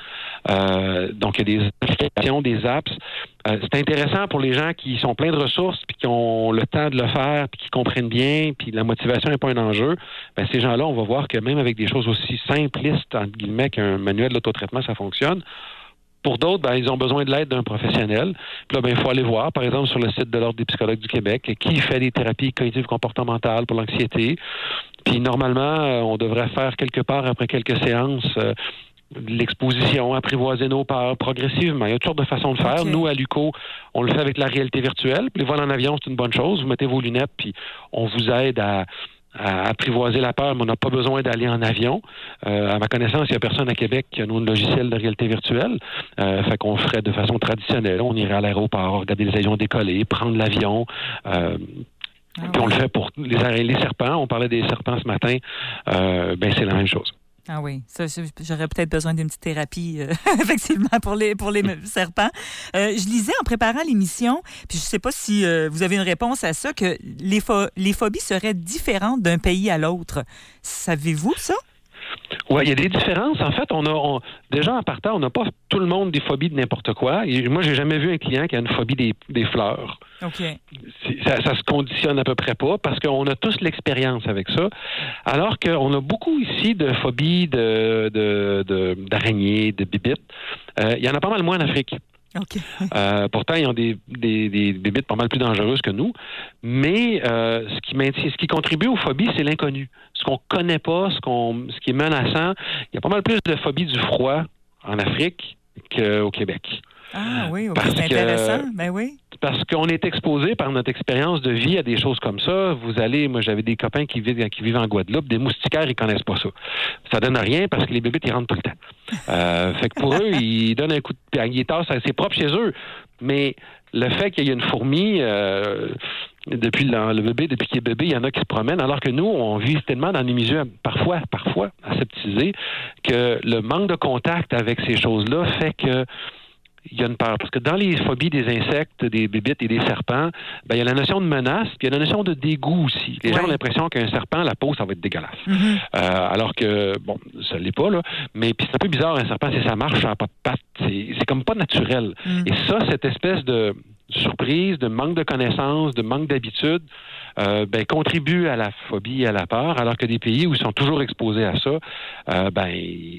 Euh, donc, il y a des applications, des apps. Euh, c'est intéressant pour les gens qui sont pleins de ressources puis qui ont le temps de le faire puis qui comprennent bien puis la motivation n'est pas un enjeu. Ben, ces gens-là, on va voir que même avec des choses aussi simplistes, entre guillemets, qu'un manuel d'autotraitement, ça fonctionne. Pour d'autres, ben, ils ont besoin de l'aide d'un professionnel. Puis là, ben, il faut aller voir, par exemple, sur le site de l'Ordre des psychologues du Québec, qui fait des thérapies cognitives comportementales pour l'anxiété. Puis normalement, on devrait faire quelque part, après quelques séances, euh, l'exposition, apprivoiser nos peurs progressivement. Il y a toutes sortes de façons de faire. Okay. Nous, à l'U Q O, on le fait avec la réalité virtuelle. Puis les vols en avion, c'est une bonne chose. Vous mettez vos lunettes, puis on vous aide à... à apprivoiser la peur, mais on n'a pas besoin d'aller en avion. Euh, à ma connaissance, il n'y a personne à Québec qui a un logiciel de réalité virtuelle. Euh, fait qu'on ferait de façon traditionnelle. On irait à l'aéroport, regarder les avions décoller, prendre l'avion. Euh, ah, puis on ouais. le fait pour les, les serpents. On parlait des serpents ce matin. Euh, ben c'est la même chose. Ah oui, ça, j'aurais peut-être besoin d'une petite thérapie, euh, effectivement, pour les pour les serpents. Euh, je lisais en préparant l'émission, puis je ne sais pas si euh, vous avez une réponse à ça, que les, pho- les phobies seraient différentes d'un pays à l'autre. Savez-vous ça? Oui, il y a des différences. En fait, on a on, déjà en partant, on n'a pas tout le monde des phobies de n'importe quoi. Et moi, j'ai jamais vu un client qui a une phobie des, des fleurs. OK. Ça, ça se conditionne à peu près pas parce qu'on a tous l'expérience avec ça. Alors qu'on a beaucoup ici de phobies de, de, de, d'araignées, de bibites. Euh, il y en a pas mal moins en Afrique. Okay. Euh, pourtant, ils ont des, des, des bébites pas mal plus dangereuses que nous. Mais euh, ce qui maintient, ce qui contribue aux phobies, c'est l'inconnu. Ce qu'on connaît pas, ce qu'on, ce qui est menaçant. Il y a pas mal plus de phobies du froid en Afrique qu'au Québec. Ah oui, okay, c'est intéressant. Ben oui. Parce qu'on est exposé par notre expérience de vie à des choses comme ça. Vous allez, moi j'avais des copains qui vivent, qui vivent en Guadeloupe, des moustiquaires, ils connaissent pas ça. Ça donne rien parce que les bébés, ils rentrent tout le temps. Euh, fait que pour eux, ils donnent un coup de pied, ils tassent, c'est propre chez eux. Mais le fait qu'il y ait une fourmi, euh, depuis le, le bébé, depuis qu'il est bébé, il y en a qui se promènent, alors que nous, on vit tellement dans des milieux parfois, parfois aseptisés, que le manque de contact avec ces choses-là fait que il y a une peur. Parce que dans les phobies des insectes, des bébites et des serpents, ben, il y a la notion de menace, puis il y a la notion de dégoût aussi. Les ouais. gens ont l'impression qu'un serpent, la peau, ça va être dégueulasse. Mm-hmm. Euh, alors que, bon, ça l'est pas, là. Mais puis c'est un peu bizarre, un serpent, si ça marche, ça n'a pas de pattes. C'est, c'est comme pas naturel. Mm. Et ça, cette espèce de surprise, de manque de connaissances, de manque d'habitude, euh, ben, contribue à la phobie et à la peur, alors que des pays où ils sont toujours exposés à ça, euh, ben,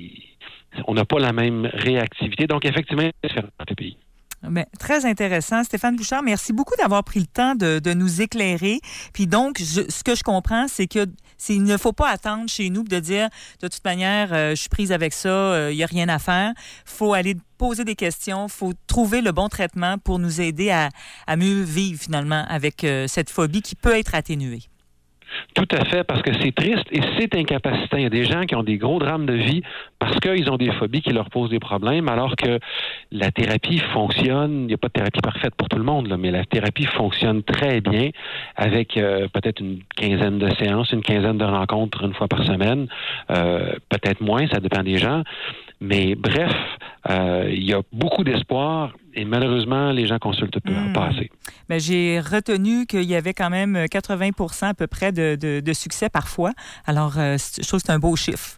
on n'a pas la même réactivité. Donc, effectivement, c'est différent dans les pays. Bien, très intéressant. Stéphane Bouchard, merci beaucoup d'avoir pris le temps de, de nous éclairer. Puis donc, je, ce que je comprends, c'est que c'est, il ne faut pas attendre chez nous de dire, de toute manière, euh, je suis prise avec ça, il euh, n'y a rien à faire. Il faut aller poser des questions, il faut trouver le bon traitement pour nous aider à, à mieux vivre finalement avec euh, cette phobie qui peut être atténuée. Tout à fait, parce que c'est triste et c'est incapacitant. Il y a des gens qui ont des gros drames de vie parce qu'ils ont des phobies qui leur posent des problèmes, alors que la thérapie fonctionne. Il n'y a pas de thérapie parfaite pour tout le monde, là, mais la thérapie fonctionne très bien avec euh, peut-être une quinzaine de séances, une quinzaine de rencontres une fois par semaine, euh, peut-être moins, ça dépend des gens. Mais bref, euh, il y a beaucoup d'espoir et malheureusement, les gens consultent peu, mmh. pas assez. Bien, j'ai retenu qu'il y avait quand même quatre-vingts pour cent à peu près de, de, de succès parfois. Alors, euh, je trouve que c'est un beau chiffre.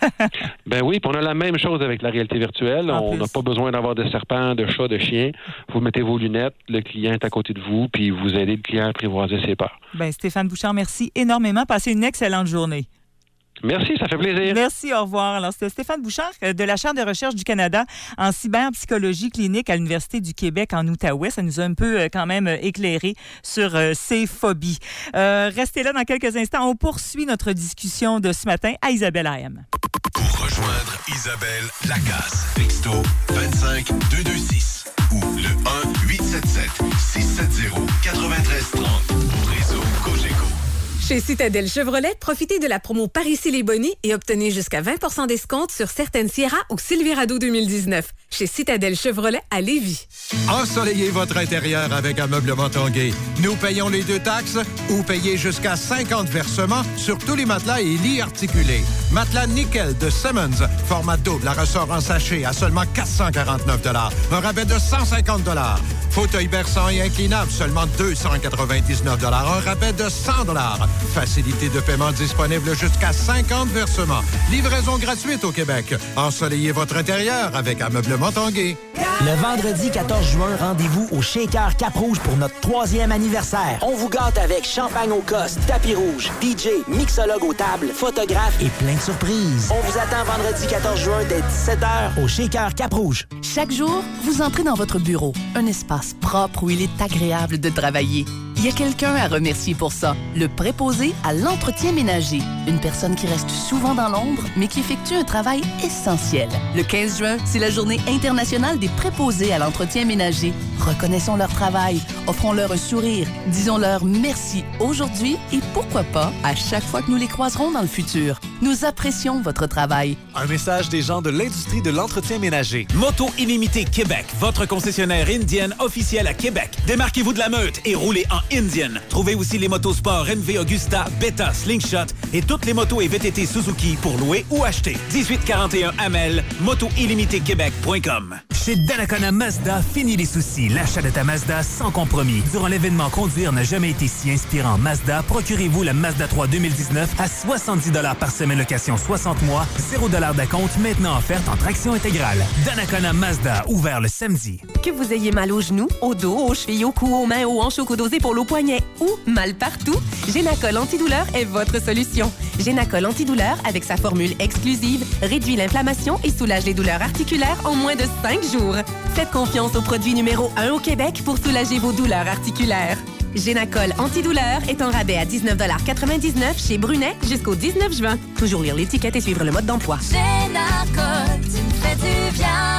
Ben oui, puis on a la même chose avec la réalité virtuelle. En on n'a pas besoin d'avoir de serpents, de chats, de chiens. Vous mettez vos lunettes, le client est à côté de vous, puis vous aidez le client à apprivoiser ses peurs. Bien, Stéphane Bouchard, merci énormément. Passez une excellente journée. Merci, ça fait plaisir. Merci, au revoir. Alors, c'était Stéphane Bouchard de la Chaire de recherche du Canada en cyberpsychologie clinique à l'Université du Québec en Outaouais. Ça nous a un peu euh, quand même éclairé sur euh, ces phobies. Euh, restez là dans quelques instants. On poursuit notre discussion de ce matin à Isabelle A M. Pour rejoindre Isabelle Lacasse, texto vingt-cinq deux cent vingt-six ou le un huit sept sept six sept zéro neuf trois trois zéro au réseau Cogeco. Chez Citadel Chevrolet, profitez de la promo Paris-Céléboni et obtenez jusqu'à vingt pour cent d'escompte sur certaines Sierra ou Silverado deux mille dix-neuf. Chez Citadel Chevrolet à Lévis. Ensoleillez votre intérieur avec Ameublement Tanguay. Nous payons les deux taxes ou payez jusqu'à cinquante versements sur tous les matelas et lits articulés. Matelas nickel de Simmons, format double à ressort en sachet à seulement quatre cent quarante-neuf dollars. Un rabais de cent cinquante dollars. Fauteuil berçant et inclinable, seulement deux cent quatre-vingt-dix-neuf dollars. Un rabais de cent dollars. Facilité de paiement disponible jusqu'à cinquante versements. Livraison gratuite au Québec. Ensoleillez votre intérieur avec Ameublement Tanguay. Le vendredi quatorze juin, rendez-vous au Shaker Cap-Rouge pour notre troisième anniversaire. On vous gâte avec champagne au coste, tapis rouge, D J, mixologue aux tables, photographe et plein de surprises. On vous attend vendredi quatorze juin dès dix-sept heures au Shaker Cap-Rouge. Chaque jour, vous entrez dans votre bureau, un espace propre où il est agréable de travailler. Il y a quelqu'un à remercier pour ça. Le préposé à l'entretien ménager. Une personne qui reste souvent dans l'ombre, mais qui effectue un travail essentiel. Le quinze juin, c'est la journée internationale des préposés à l'entretien ménager. Reconnaissons leur travail, offrons-leur un sourire, disons-leur merci aujourd'hui et pourquoi pas à chaque fois que nous les croiserons dans le futur. Nous apprécions votre travail. Un message des gens de l'industrie de l'entretien ménager. Moto Illimité Québec, votre concessionnaire Indian officiel à Québec. Démarquez-vous de la meute et roulez en Indian. Trouvez aussi les motos sport N V Augusta, Beta, Slingshot et toutes les motos et V T T Suzuki pour louer ou acheter. dix-huit quarante et un Amel, moto illimité québec point com. Chez Donnacona Mazda, fini les soucis. L'achat de ta Mazda sans compromis. Durant l'événement Conduire n'a jamais été si inspirant Mazda, procurez-vous la Mazda trois deux mille dix-neuf à soixante-dix dollars par semaine location soixante mois, zéro dollars d'acompte, maintenant offerte en traction intégrale. Donnacona Mazda, ouvert le samedi. Que vous ayez mal aux genoux, au dos, aux chevilles, aux coups, aux mains, aux hanches, aux coudes, aux épaules, aux poignets ou mal partout, Génacol Antidouleur est votre solution. Génacol Antidouleur, avec sa formule exclusive, réduit l'inflammation et soulage les douleurs articulaires en moins de cinq jours. Faites confiance au produit numéro un au Québec pour soulager vos douleurs articulaires. Génacol Antidouleur est en rabais à dix-neuf quatre-vingt-dix-neuf chez Brunet jusqu'au dix-neuf juin. Toujours lire l'étiquette et suivre le mode d'emploi. Génacol, tu me fais du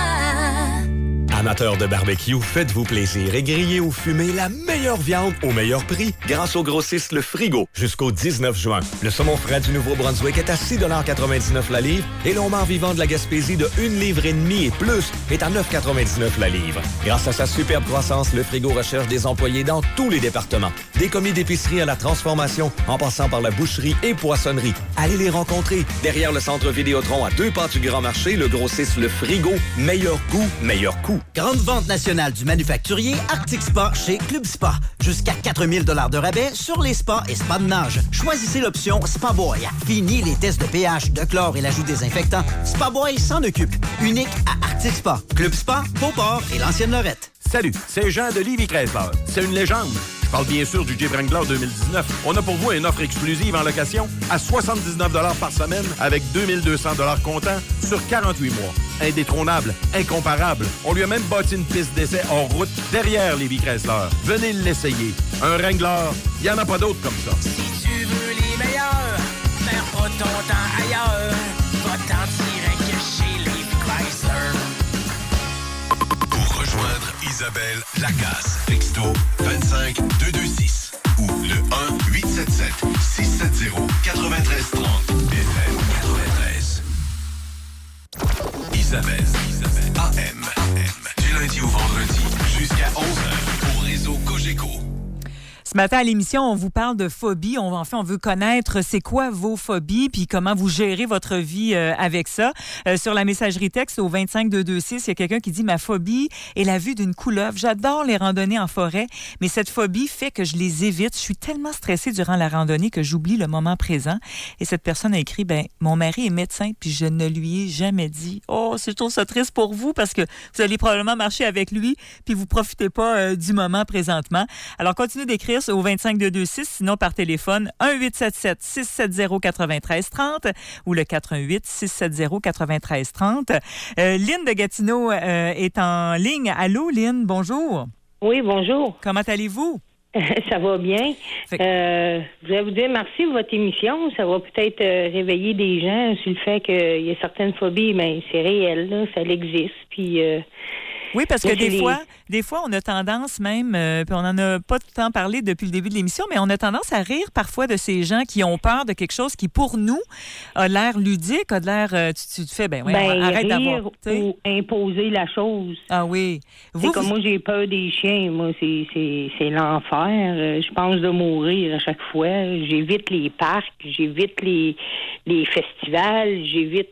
bien. Amateurs de barbecue, faites-vous plaisir et grillez ou fumez la meilleure viande au meilleur prix grâce au grossiste Le Frigo jusqu'au dix-neuf juin. Le saumon frais du Nouveau-Brunswick est à six quatre-vingt-dix-neuf la livre et l'homard vivant de la Gaspésie de une livre et demie et plus est à neuf quatre-vingt-dix-neuf la livre. Grâce à sa superbe croissance, Le Frigo recherche des employés dans tous les départements. Des commis d'épicerie à la transformation, en passant par la boucherie et poissonnerie. Allez les rencontrer derrière le centre Vidéotron à deux pas du Grand Marché, le grossiste Le Frigo. Meilleur goût, meilleur coût. Grande vente nationale du manufacturier Arctic Spa chez Club Spa. Jusqu'à quatre mille dollars de rabais sur les spas et spas de nage. Choisissez l'option Spa Boy. Fini les tests de pH, de chlore et l'ajout désinfectant. Spa Boy s'en occupe. Unique à Arctic Spa. Club Spa, Beauport et l'Ancienne Lorette. Salut, c'est Jean de Lévis Chrysler. C'est une légende. Je parle bien sûr du Jeep Wrangler deux mille dix-neuf. On a pour vous une offre exclusive en location à soixante-dix-neuf dollars par semaine avec deux mille deux cents dollars comptant sur quarante-huit mois. Indétrônable, incomparable. On lui a même bâti une piste d'essai hors route derrière Lévis Chrysler. Venez l'essayer. Un Wrangler, il n'y en a pas d'autres comme ça. Si tu veux les meilleurs, perds pas ton temps ailleurs. Va-t'en direct chez Lévis Chrysler. Pour rejoindre Isabelle Lacasse, texto vingt-cinq deux cent vingt-six ou le un huit sept sept six sept zéro neuf trois trois zéro F M quatre-vingt-treize. Isabelle. Isabelle. A M. Du lundi au vendredi jusqu'à onze heures au réseau Cogeco. Ce matin à l'émission, on vous parle de phobie. On, enfin, on veut connaître c'est quoi vos phobies puis comment vous gérez votre vie euh, avec ça. Euh, sur la messagerie texte au vingt-cinq deux cent vingt-six, il y a quelqu'un qui dit « Ma phobie est la vue d'une couleuvre. J'adore les randonnées en forêt, mais cette phobie fait que je les évite. Je suis tellement stressée durant la randonnée que j'oublie le moment présent. » Et cette personne a écrit « Ben, mon mari est médecin puis je ne lui ai jamais dit. » Oh, je trouve ça triste pour vous parce que vous allez probablement marcher avec lui puis vous profitez pas euh, du moment présentement. Alors, continuez d'écrire au vingt-cinq deux cent vingt-six, sinon par téléphone un huit sept sept six sept zéro neuf trois trois zéro ou le quatre un huit six sept zéro neuf trois trois zéro. Euh, Lynn de Gatineau euh, est en ligne. Allô, Lynn, bonjour. Oui, bonjour. Comment allez-vous? Ça va bien. Que... Euh, je voulais vous dire merci pour votre émission. Ça va peut-être euh, réveiller des gens sur le fait qu'il y a certaines phobies, mais c'est réel, là, ça existe. Puis... Euh, Oui, parce que des les... fois, des fois, on a tendance même, euh, puis on n'en a pas tout le temps parlé depuis le début de l'émission, mais on a tendance à rire parfois de ces gens qui ont peur de quelque chose qui, pour nous, a l'air ludique, a l'air, euh, tu, tu te fais, ben oui, ben, arrête d'avoir. Ou imposer la chose. Ah oui. Vous, c'est comme vous... moi, j'ai peur des chiens. Moi, c'est, c'est, c'est l'enfer. Je pense de mourir à chaque fois. J'évite les parcs, j'évite les, les festivals, j'évite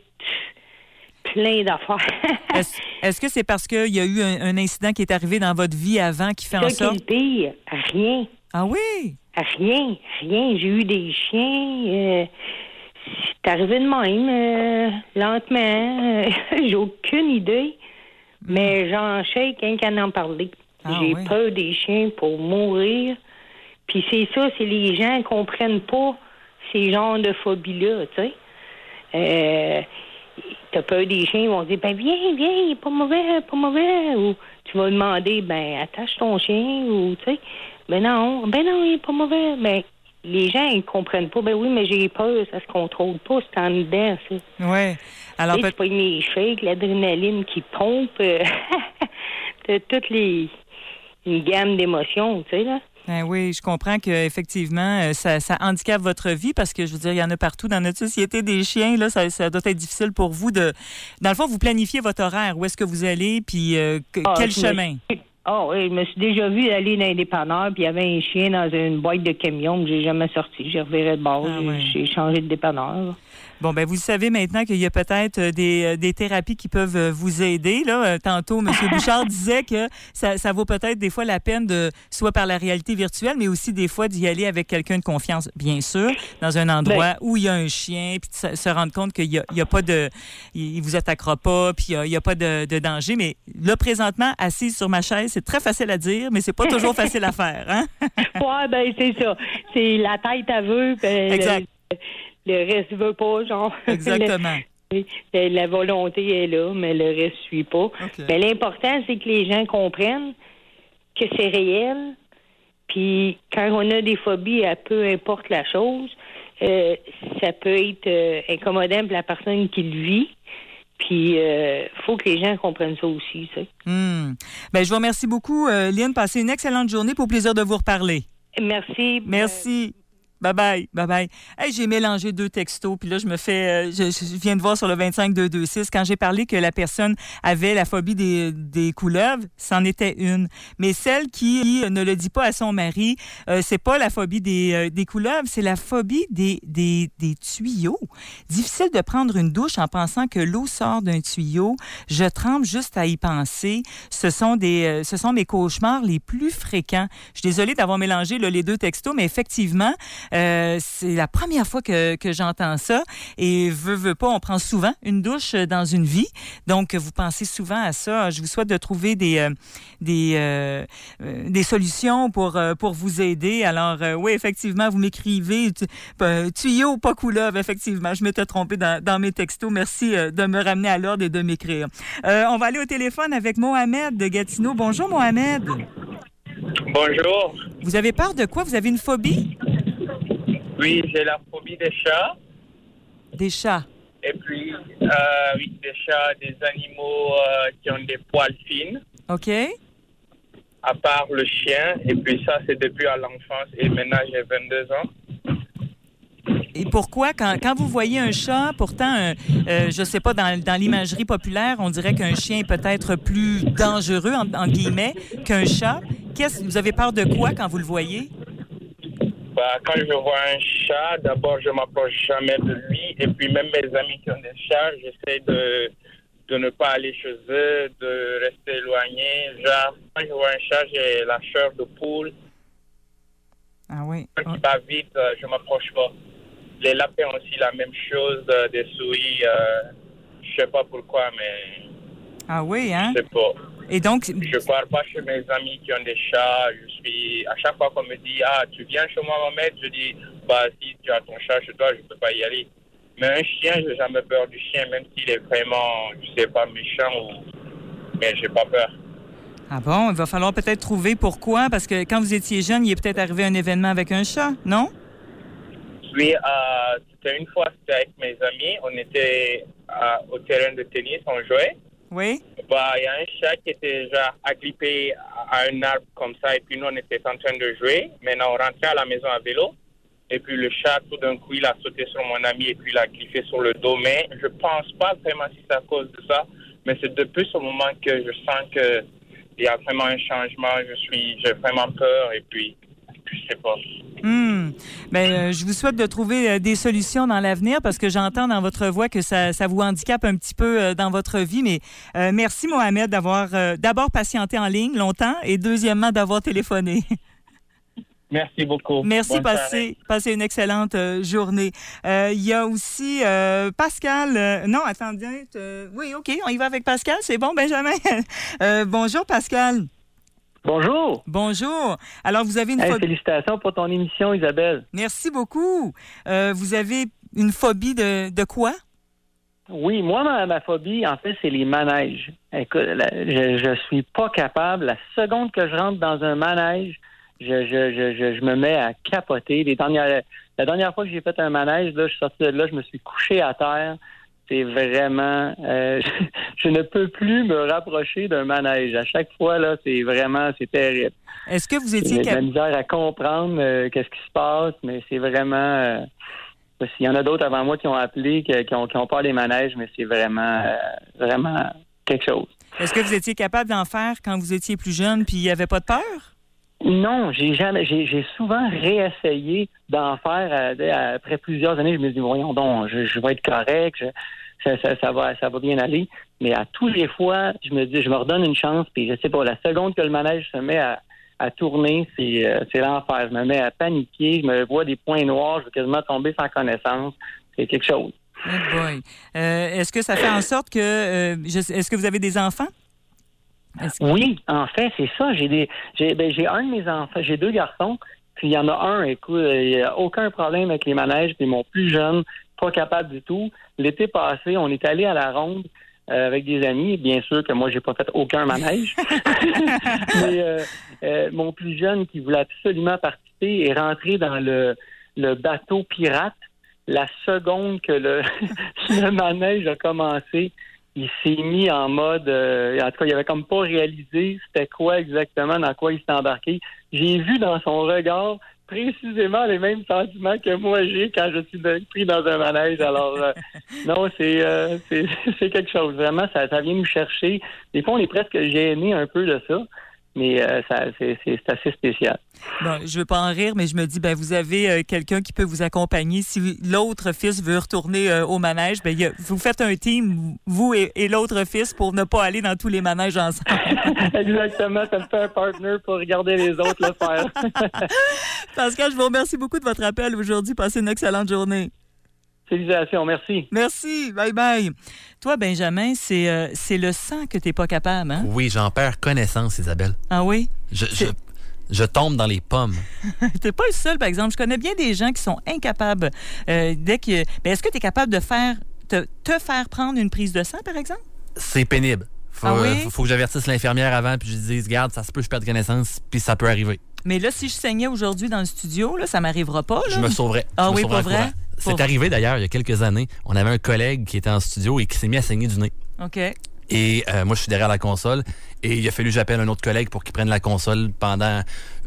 plein d'affaires. est-ce, est-ce que c'est parce qu'il y a eu un, un incident qui est arrivé dans votre vie avant qui fait ça en sorte... Ça qui est le pire, rien. Ah oui? Rien, rien. J'ai eu des chiens. Euh, c'est arrivé de même, euh, lentement. J'ai aucune idée, mais j'en sais quelqu'un en parler. Ah, J'ai oui. peur des chiens pour mourir. Puis c'est ça, c'est les gens qui comprennent pas ces genres de phobies-là, tu sais. Euh... T'as peur des chiens, ils vont dire, ben viens, viens, il est pas mauvais, pas mauvais. Ou tu vas demander, ben attache ton chien, ou tu sais, ben non, ben non, il est pas mauvais. Mais les gens, ils comprennent pas, ben oui, mais j'ai peur, ça se contrôle pas, c'est en dedans, ça. Oui. Alors, tu sais, peut... tu pognes les cheveux, l'adrénaline qui pompe, euh, t'as toutes les, une gamme d'émotions, tu sais, là. Ben oui, je comprends qu'effectivement, ça, ça handicape votre vie parce que, je veux dire, il y en a partout dans notre société des chiens. Là, ça, ça doit être difficile pour vous de... Dans le fond, vous planifiez votre horaire. Où est-ce que vous allez, puis euh, ah, quel chemin? Ah oui, je me suis déjà vu aller dans un dépanneur, puis il y avait un chien dans une boîte de camion que j'ai jamais sorti. J'ai reviré de bord, ah, ouais. j'ai changé de dépanneur. Bon, ben vous savez maintenant qu'il y a peut-être des, des thérapies qui peuvent vous aider. Là. Tantôt, M. Bouchard disait que ça, ça vaut peut-être des fois la peine de, soit par la réalité virtuelle, mais aussi des fois d'y aller avec quelqu'un de confiance, bien sûr, dans un endroit ben, où il y a un chien, puis de se rendre compte qu'il n'y a, il y a pas de... Il vous attaquera pas, puis il n'y a, a pas de, de danger. Mais là, présentement, assise sur ma chaise, c'est très facile à dire, mais c'est pas toujours facile à faire. Hein? Oui, ben c'est ça. C'est la tête à vœu. Ben, exact. Le... Le reste ne veut pas, genre. Exactement. Le, la volonté est là, mais le reste ne suit pas. Okay. Mais l'important, c'est que les gens comprennent que c'est réel. Puis quand on a des phobies, à peu importe la chose, euh, ça peut être euh, incommodant pour la personne qui le vit. Puis, il euh, faut que les gens comprennent ça aussi, tu sais. Mmh. Ben, je vous remercie beaucoup, euh, Lynn. Passez une excellente journée. Pour plaisir de vous reparler. Merci. Merci. Bye-bye, bye-bye. Hey, j'ai mélangé deux textos, puis là, je me fais... Euh, je, je viens de voir sur le vingt-cinq deux cent vingt-six, quand j'ai parlé que la personne avait la phobie des, des couleuvres, c'en était une. Mais celle qui ne le dit pas à son mari, euh, c'est pas la phobie des, euh, des couleuvres, c'est la phobie des, des, des tuyaux. Difficile de prendre une douche en pensant que l'eau sort d'un tuyau. Je tremble juste à y penser. Ce sont, des, euh, ce sont mes cauchemars les plus fréquents. Je suis désolée d'avoir mélangé là, les deux textos, mais effectivement... Euh, c'est la première fois que, que j'entends ça. Et veut, veut pas, on prend souvent une douche dans une vie. Donc, vous pensez souvent à ça. Je vous souhaite de trouver des, euh, des, euh, des solutions pour, euh, pour vous aider. Alors, euh, oui, effectivement, vous m'écrivez tu, euh, tuyau, pas couleuvre. Effectivement, je m'étais trompée dans, dans mes textos. Merci euh, de me ramener à l'ordre et de m'écrire. Euh, on va aller au téléphone avec Mohamed de Gatineau. Bonjour, Mohamed. Bonjour. Vous avez peur de quoi? Vous avez une phobie? Oui, j'ai la phobie des chats. Des chats? Et puis, euh, oui, des chats, des animaux euh, qui ont des poils fines. OK. À part le chien. Et puis ça, c'est depuis à l'enfance. Et maintenant, j'ai vingt-deux ans. Et pourquoi, quand, quand vous voyez un chat, pourtant, euh, euh, je sais pas, dans, dans l'imagerie populaire, on dirait qu'un chien est peut-être plus dangereux, en, en guillemets, qu'un chat. Qu'est-ce, vous avez peur de quoi quand vous le voyez? Bah, quand je vois un chat, d'abord, je m'approche jamais de lui. Et puis, même mes amis qui ont des chats, j'essaie de, de ne pas aller chez eux, de rester éloigné. Genre, quand je vois un chat, j'ai la chair de poule. Ah oui. Quand il va vite, euh, je m'approche pas. Les lapins ont aussi la même chose, euh, des souris. Euh, je sais pas pourquoi, mais... Ah oui, hein? Je sais pas. Et donc... Je pars pas chez mes amis qui ont des chats. Je suis... À chaque fois qu'on me dit, ah, tu viens chez moi, Mohamed, je dis, bah, si tu as ton chat chez toi, je peux pas y aller. Mais un chien, j'ai jamais peur du chien, même s'il est vraiment, je sais pas, méchant ou... Mais j'ai pas peur. Ah bon? Il va falloir peut-être trouver pourquoi, parce que quand vous étiez jeune, il est peut-être arrivé un événement avec un chat, non? Oui, euh, c'était une fois, c'était avec mes amis. On était euh, au terrain de tennis, on jouait. Oui. Bah, il y a un chat qui était genre agrippé à un arbre comme ça, et puis nous, on était en train de jouer. Maintenant, on rentrait à la maison à vélo, et puis le chat, tout d'un coup, il a sauté sur mon ami, et puis il a griffé sur le dos. Mais je pense pas vraiment si c'est à cause de ça, mais c'est depuis ce moment que je sens que il y a vraiment un changement. Je suis, j'ai vraiment peur, et puis, je sais pas. Hmm. Bien, euh, je vous souhaite de trouver euh, des solutions dans l'avenir parce que j'entends dans votre voix que ça, ça vous handicape un petit peu euh, dans votre vie. Mais euh, merci, Mohamed, d'avoir euh, d'abord patienté en ligne longtemps et deuxièmement d'avoir téléphoné. Merci beaucoup. Merci, Bonne passez, passez une excellente euh, journée. Il euh, y a aussi euh, Pascal. Euh, non, attendez. Euh, oui, OK, on y va avec Pascal. C'est bon, Benjamin? euh, bonjour, Pascal. Bonjour. Bonjour. Alors, vous avez une hey, phobie... Félicitations pour ton émission, Isabelle. Merci beaucoup. Euh, vous avez une phobie de, de quoi? Oui, moi, ma, ma phobie, en fait, c'est les manèges. Écoute, la, je, je suis pas capable. La seconde que je rentre dans un manège, je, je, je, je, je me mets à capoter. Les dernières, la dernière fois que j'ai fait un manège, là, je suis sorti de là, je me suis couché à terre. C'est vraiment... Euh, je, je ne peux plus me rapprocher d'un manège. À chaque fois, là, c'est vraiment... C'est terrible. Est-ce que vous étiez... J'ai de la misère à comprendre euh, qu'est-ce qui se passe, mais c'est vraiment... Euh, il y en a d'autres avant moi qui ont appelé, qui, qui, ont, qui ont peur des manèges, mais c'est vraiment, euh, vraiment quelque chose. Est-ce que vous étiez capable d'en faire quand vous étiez plus jeune puis il n'y avait pas de peur? Non, j'ai jamais, j'ai, j'ai souvent réessayé d'en faire euh, après plusieurs années. Je me dis, voyons donc, je, je vais être correct, je, ça, ça, ça va, ça va bien aller. Mais à tous les fois, je me dis, je me redonne une chance. Puis je sais pas, la seconde que le manège se met à, à tourner, c'est, euh, c'est l'enfer. Je me mets à paniquer, je me vois des points noirs, je vais quasiment tomber sans connaissance. C'est quelque chose. Oh boy. Euh, est-ce que ça fait en sorte que, euh, je, est-ce que vous avez des enfants? Que... Oui, en fait, c'est ça. J'ai des, j'ai, ben, j'ai un de mes enfants, j'ai deux garçons, puis il y en a un, écoute, il n'y a aucun problème avec les manèges, puis mon plus jeune, pas capable du tout. L'été passé, on est allé à la ronde euh, avec des amis. Bien sûr que moi, j'ai pas fait aucun manège. Mais euh, euh, mon plus jeune, qui voulait absolument participer, est rentré dans le, le bateau pirate. La seconde que le, le manège a commencé, il s'est mis en mode... Euh, en tout cas, il avait comme pas réalisé c'était quoi exactement, dans quoi il s'était embarqué. J'ai vu dans son regard précisément les mêmes sentiments que moi j'ai quand je suis pris dans un manège. Alors, euh, non, c'est, euh, c'est c'est quelque chose. Vraiment, ça, ça vient nous chercher. Des fois, on est presque gêné un peu de ça. Mais euh, ça, c'est, c'est, c'est assez spécial. Bon, je veux pas en rire, mais je me dis, ben vous avez euh, quelqu'un qui peut vous accompagner. Si l'autre fils veut retourner euh, au manège, ben y a, vous faites un team, vous et, et l'autre fils, pour ne pas aller dans tous les manèges ensemble. Exactement, ça me fait un partner pour regarder les autres le faire. Pascal, je vous remercie beaucoup de votre appel aujourd'hui. Passez une excellente journée. Félicitations, merci. Merci, bye bye. Toi, Benjamin, c'est, euh, c'est le sang que t'es pas capable, hein? Oui, j'en perds connaissance, Isabelle. Ah oui? Je, je, je tombe dans les pommes. T'es pas le seul, par exemple. Je connais bien des gens qui sont incapables. Euh, dès que, ben, est-ce que tu es capable de faire te, te faire prendre une prise de sang, par exemple? C'est pénible. Faut, ah oui? euh, faut, faut que j'avertisse l'infirmière avant puis je lui dise, regarde, ça se peut, je perds connaissance, puis ça peut arriver. Mais là, si je saignais aujourd'hui dans le studio, là, ça m'arrivera pas. Là. Je me sauverais. Ah je oui, me pas vrai? C'est pour... arrivé d'ailleurs il y a quelques années. On avait un collègue qui était en studio et qui s'est mis à saigner du nez. OK. Et euh, moi, je suis derrière la console et il a fallu que j'appelle un autre collègue pour qu'il prenne la console pendant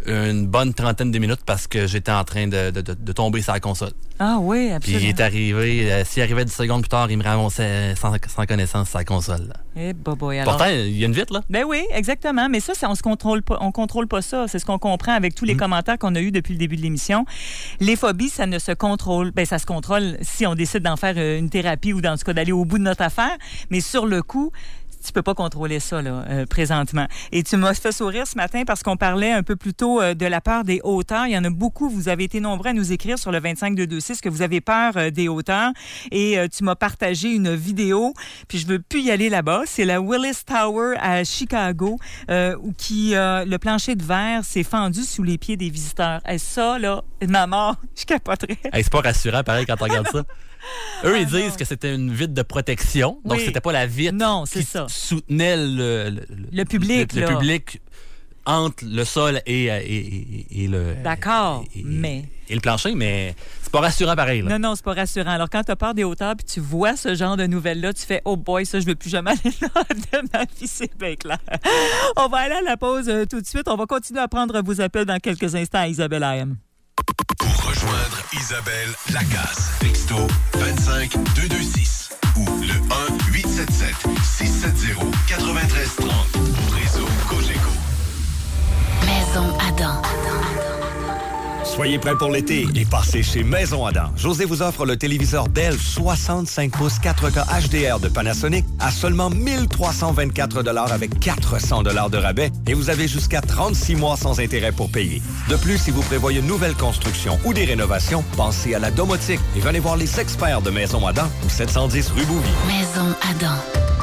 une bonne trentaine de minutes parce que j'étais en train de, de, de, de tomber sur la console. Ah oui, absolument. Puis il est arrivé, euh, s'il arrivait dix secondes plus tard, il me ramassait sans, sans connaissance sa console. Eh, boboy, alors... Pourtant, il y a une vitre, là. Ben oui, exactement. Mais ça, ça on se contrôle pas, on contrôle pas ça. C'est ce qu'on comprend avec tous les mmh. commentaires qu'on a eus depuis le début de l'émission. Les phobies, ça ne se contrôle. Ben ça se contrôle si on décide d'en faire une thérapie ou dans ce cas d'aller au bout de notre affaire. Mais sur le coup, tu peux pas contrôler ça là euh, présentement. Et tu m'as fait sourire ce matin parce qu'on parlait un peu plus tôt euh, de la peur des hauteurs. Il y en a beaucoup. Vous avez été nombreux à nous écrire sur le vingt-cinq deux deux six que vous avez peur euh, des hauteurs. Et euh, tu m'as partagé une vidéo. Puis je veux plus y aller là-bas. C'est la Willis Tower à Chicago euh, où qui euh, le plancher de verre s'est fendu sous les pieds des visiteurs. Et ça là, ma mort, je capoterais. Hey, c'est pas rassurant pareil quand on regarde ça. Eux, ah, ils disent non. que c'était une vitre de protection. Donc, oui. c'était pas la vitre non, c'est qui ça. soutenait le, le, le public. Le, le public entre le sol et, et, et, et le... D'accord, et, mais... Et le plancher, mais c'est pas rassurant pareil. Là. Non, non, c'est pas rassurant. Alors, quand tu as peur des hauteurs puis tu vois ce genre de nouvelles-là, tu fais « Oh boy, ça, je veux plus jamais aller là de ma vie, c'est bien clair. » On va aller à la pause euh, tout de suite. On va continuer à prendre vos appels dans quelques instants à Isabelle A M. Pour rejoindre Isabelle Lacasse, texto vingt-cinq deux deux six ou le un huit sept sept six sept zéro neuf trois trois zéro au réseau Cogeco. Maison Adam. Soyez prêts pour l'été et passez chez Maison Adam. José vous offre le téléviseur Dell soixante-cinq pouces quatre K H D R de Panasonic à seulement mille trois cent vingt-quatre dollars avec quatre cents dollars de rabais et vous avez jusqu'à trente-six mois sans intérêt pour payer. De plus, si vous prévoyez une nouvelle construction ou des rénovations, pensez à la domotique et venez voir les experts de Maison Adam au sept cent dix rue Bouvy. Maison Adam.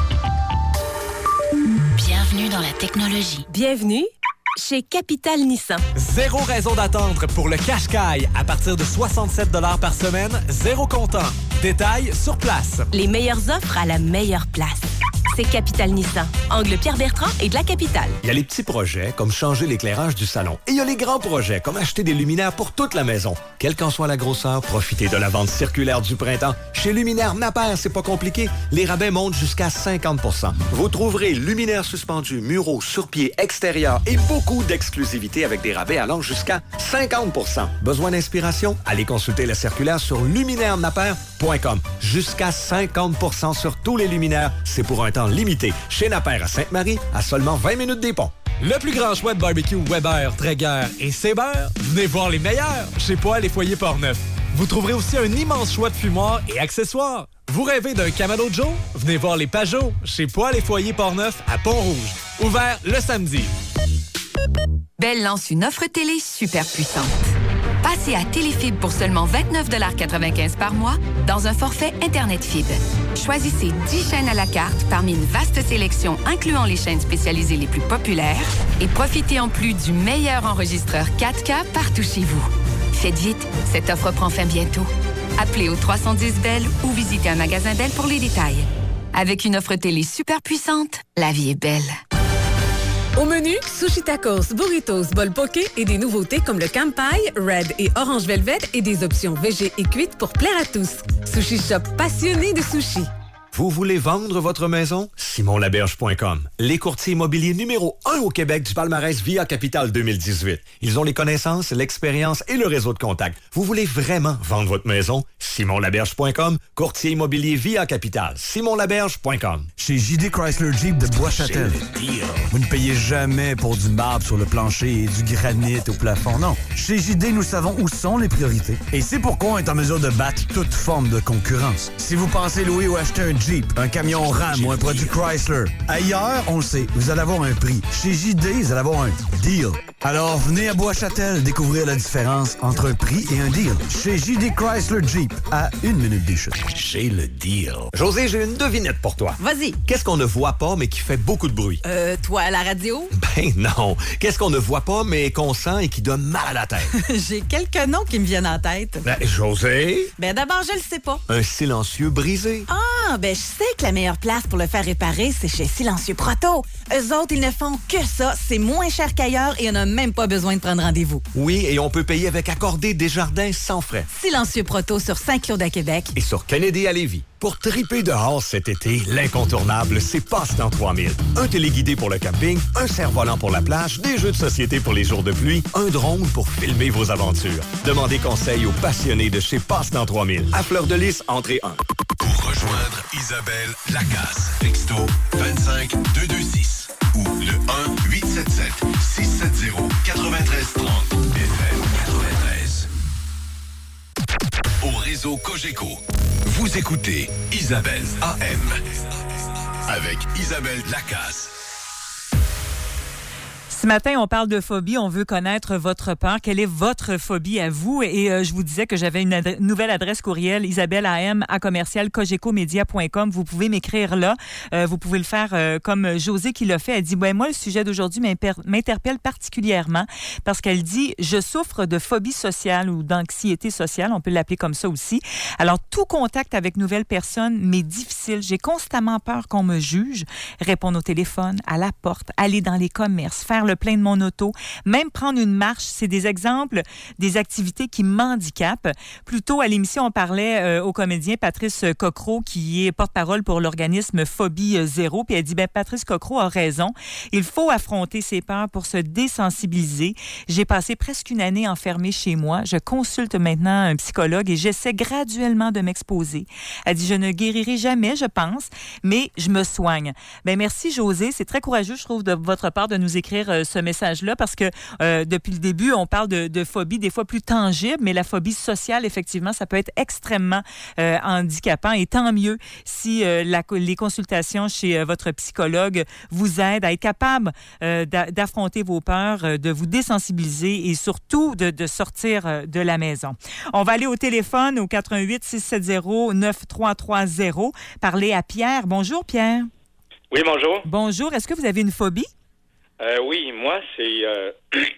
Bienvenue dans la technologie. Bienvenue chez Capital Nissan. Zéro raison d'attendre pour le Qashqai à partir de soixante-sept dollars par semaine, zéro comptant. Détails sur place. Les meilleures offres à la meilleure place. C'est Capital Nissan. Angle Pierre-Bertrand et de la Capitale. Il y a les petits projets comme changer l'éclairage du salon. Et il y a les grands projets comme acheter des luminaires pour toute la maison. Quelle qu'en soit la grosseur, profitez de la vente circulaire du printemps. Chez Luminaire Napper, c'est pas compliqué. Les rabais montent jusqu'à cinquante pour cent. Vous trouverez luminaires suspendus, muraux, sur-pieds, extérieurs et beaucoup d'exclusivité avec des rabais allant jusqu'à cinquante pour cent. Besoin d'inspiration? Allez consulter la circulaire sur luminaire napper point com. Jusqu'à cinquante pour cent sur tous les luminaires. C'est pour un temps limité. Chez Napper à Sainte-Marie, à seulement vingt minutes des ponts. Le plus grand choix de barbecue Weber, Traeger et Saber, venez voir les meilleurs chez Poêles et Foyers Portneuf. Vous trouverez aussi un immense choix de fumoirs et accessoires. Vous rêvez d'un Camaro Joe? Venez voir les Pajot chez Poêles et Foyers Portneuf à Pont-Rouge. Ouvert le samedi. Bell lance une offre télé super puissante. Passez à Téléfibre pour seulement vingt-neuf quatre-vingt-quinze par mois dans un forfait Internet Fibre. Choisissez dix chaînes à la carte parmi une vaste sélection incluant les chaînes spécialisées les plus populaires et profitez en plus du meilleur enregistreur quatre K partout chez vous. Faites vite, cette offre prend fin bientôt. Appelez au trois cent dix Bell ou visitez un magasin Bell pour les détails. Avec une offre télé super puissante, la vie est belle. Au menu, sushi tacos, burritos, bol poké et des nouveautés comme le Kampai, Red et Orange Velvet et des options végé et cuites pour plaire à tous. Sushi Shop passionné de sushi. Vous voulez vendre votre maison? Simon Laberge point com. Les courtiers immobiliers numéro un au Québec du palmarès Via Capital deux mille dix-huit. Ils ont les connaissances, l'expérience et le réseau de contacts. Vous voulez vraiment vendre votre maison? Simon Laberge point com. Courtier immobilier Via Capital. Simon Laberge point com. Chez J D Chrysler Jeep de Bois-Châtel. Vous ne payez jamais pour du marbre sur le plancher et du granit au plafond, non. Chez J D, nous savons où sont les priorités. Et c'est pourquoi on est en mesure de battre toute forme de concurrence. Si vous pensez louer ou acheter un Jeep, un camion Ram ou un produit Chrysler, ailleurs, on le sait, vous allez avoir un prix. Chez J D, vous allez avoir un deal. Alors, venez à Bois-Châtel découvrir la différence entre un prix et un deal. Chez J D Chrysler Jeep, à une minute des chutes. Chez le deal. José, j'ai une devinette pour toi. Vas-y. Qu'est-ce qu'on ne voit pas, mais qui fait beaucoup de bruit? Euh, toi à la radio? Ben non. Qu'est-ce qu'on ne voit pas, mais qu'on sent et qui donne mal à la tête? J'ai quelques noms qui me viennent en tête. Ben, José? Ben d'abord, je le sais pas. Un silencieux brisé. Ah, ben je sais que la meilleure place pour le faire réparer, c'est chez Silencieux Proto. Eux autres, ils ne font que ça. C'est moins cher qu'ailleurs et on a même pas besoin de prendre rendez-vous. Oui, et on peut payer avec Accordé Desjardins sans frais. Silencieux Proto sur Saint-Claude à Québec. Et sur Kennedy à Lévis. Pour triper dehors cet été, l'incontournable, c'est Passe-Temps trois mille. Un téléguidé pour le camping, un cerf-volant pour la plage, des jeux de société pour les jours de pluie, un drone pour filmer vos aventures. Demandez conseil aux passionnés de chez Passe-Temps trois mille. À Fleur de Lys, entrée un. Pour rejoindre Isabelle Lacasse, texto vingt-cinq deux deux six ou le un huit sept sept six sept zéro neuf trois trois zéro F M quatre-vingt-treize. Au réseau Cogeco, vous écoutez Isabelle A M avec Isabelle Lacasse. Ce matin, on parle de phobie. On veut connaître votre peur. Quelle est votre phobie à vous? Et euh, je vous disais que j'avais une adre- nouvelle adresse courriel, isabelle a m à commercial cogecomedia point com. Vous pouvez m'écrire là. Euh, vous pouvez le faire euh, comme Josée qui l'a fait. Elle dit, ben, moi, le sujet d'aujourd'hui m'imper- m'interpelle particulièrement parce qu'elle dit, je souffre de phobie sociale ou d'anxiété sociale. On peut l'appeler comme ça aussi. Alors, tout contact avec nouvelles personnes m'est difficile. J'ai constamment peur qu'on me juge, répondre au téléphone, à la porte, aller dans les commerces, faire le plein de mon auto, même prendre une marche. C'est des exemples des activités qui m'handicapent. Plus tôt, à l'émission, on parlait euh, au comédien Patrice Cocro, qui est porte-parole pour l'organisme Phobie Zéro. Puis elle dit, ben, Patrice Cocro a raison. Il faut affronter ses peurs pour se désensibiliser. J'ai passé presque une année enfermée chez moi. Je consulte maintenant un psychologue et j'essaie graduellement de m'exposer. Elle dit, je ne guérirai jamais, je pense, mais je me soigne. Ben, merci, Josée. C'est très courageux, je trouve, de votre part de nous écrire euh, ce message-là parce que euh, depuis le début, on parle de, de phobie des fois plus tangible, mais la phobie sociale, effectivement, ça peut être extrêmement euh, handicapant et tant mieux si euh, la, les consultations chez euh, votre psychologue vous aident à être capable euh, d'a, d'affronter vos peurs, euh, de vous désensibiliser et surtout de, de sortir euh, de la maison. On va aller au téléphone au quatre un huit six sept zéro neuf trois trois zéro parler à Pierre. Bonjour, Pierre. Oui, bonjour. Bonjour. Est-ce que vous avez une phobie? Euh, oui, moi, c'est euh,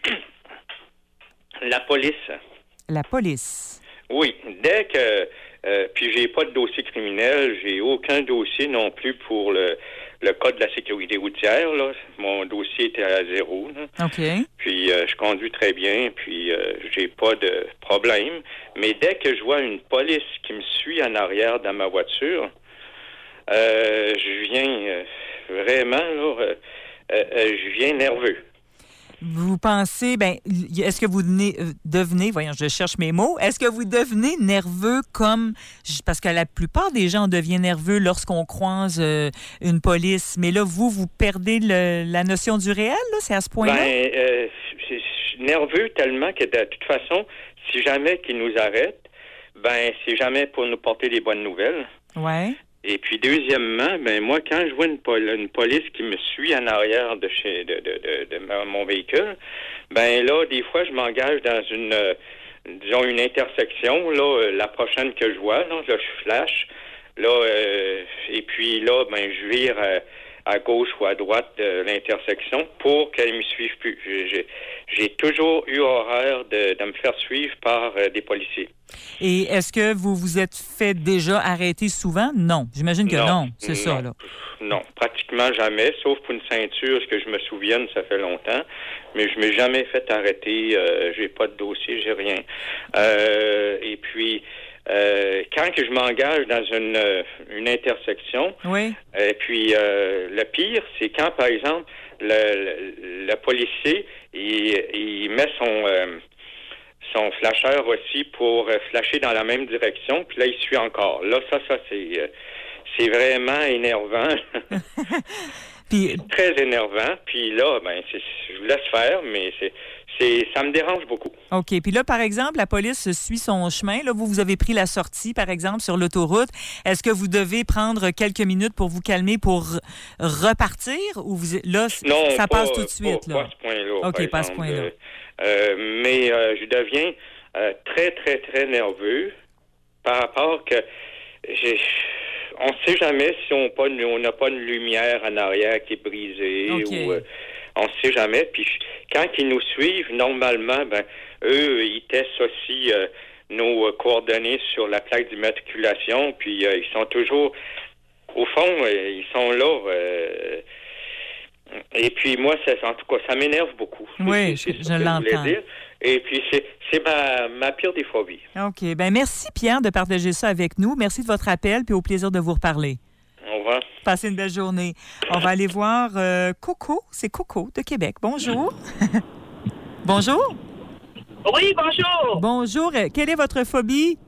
la police. La police. Oui, dès que... Euh, puis j'ai pas de dossier criminel, j'ai aucun dossier non plus pour le, le code de la sécurité routière. Là. Mon dossier était à zéro. Là. OK. Puis euh, je conduis très bien, puis euh, j'ai pas de problème. Mais dès que je vois une police qui me suit en arrière dans ma voiture, euh, je viens euh, vraiment, là... Euh, Euh, euh, je viens nerveux. Vous pensez, ben, est-ce que vous devenez, euh, devenez, voyons, je cherche mes mots, est-ce que vous devenez nerveux comme, parce que la plupart des gens deviennent nerveux lorsqu'on croise euh, une police, mais là, vous, vous perdez le, la notion du réel, là, c'est à ce point-là? Ben, euh, je suis nerveux tellement que de toute façon, si jamais qu'ils nous arrêtent, ben, c'est jamais pour nous porter des bonnes nouvelles. Ouais. Et puis, deuxièmement, ben moi, quand je vois une, pol- une police qui me suit en arrière de chez de, de, de, de ma- mon véhicule, ben là, des fois, je m'engage dans une, euh, disons, une intersection, là, euh, la prochaine que je vois, là, là je flash, là, euh, et puis là, ben, je vire à, à gauche ou à droite de l'intersection pour qu'elle ne me suive plus. J'ai, j'ai, j'ai toujours eu horreur de, de me faire suivre par euh, des policiers. Et est-ce que vous vous êtes fait déjà arrêter souvent? Non. J'imagine que non, non c'est non, ça, là. Non, pratiquement jamais, sauf pour une ceinture, ce que je me souvienne, ça fait longtemps. Mais je m'ai jamais fait arrêter, euh, j'ai pas de dossier, j'ai rien. Euh, et puis, euh, quand que je m'engage dans une, euh, une intersection, oui. Et puis, euh, le pire, c'est quand, par exemple, le, le, le policier, il, il met son... Euh, son flasheur aussi pour euh, flasher dans la même direction, puis là, il suit encore. Là, ça, ça, c'est, euh, c'est vraiment énervant. Puis... C'est très énervant. Puis là, ben, c'est, je vous laisse faire, mais c'est, c'est, ça me dérange beaucoup. OK. Puis là, par exemple, la police suit son chemin. Là, vous, vous avez pris la sortie, par exemple, sur l'autoroute. Est-ce que vous devez prendre quelques minutes pour vous calmer pour repartir? Ou vous, là, non, ça pas, passe tout de suite? Pas, là? pas à ce point-là. OK, pas à ce point-là. Euh, Euh, mais euh, je deviens euh, très, très, très nerveux par rapport que j'ai, on ne sait jamais si on pas, on n'a pas une lumière en arrière qui est brisée. Okay. Ou euh, on ne sait jamais. Puis quand ils nous suivent, normalement, ben eux, ils testent aussi euh, nos coordonnées sur la plaque d'immatriculation. Puis euh, ils sont toujours, au fond, euh, ils sont là. Euh, Et puis moi, ça, en tout cas, ça m'énerve beaucoup. Oui, c'est, je, c'est je l'entends. Et puis, c'est, c'est ma, ma pire des phobies. OK. Ben merci, Pierre, de partager ça avec nous. Merci de votre appel, puis au plaisir de vous reparler. Au revoir. Passez une belle journée. On va aller voir euh, Coco. C'est Coco de Québec. Bonjour. Bonjour. Oui, bonjour. Bonjour. Quelle est votre phobie?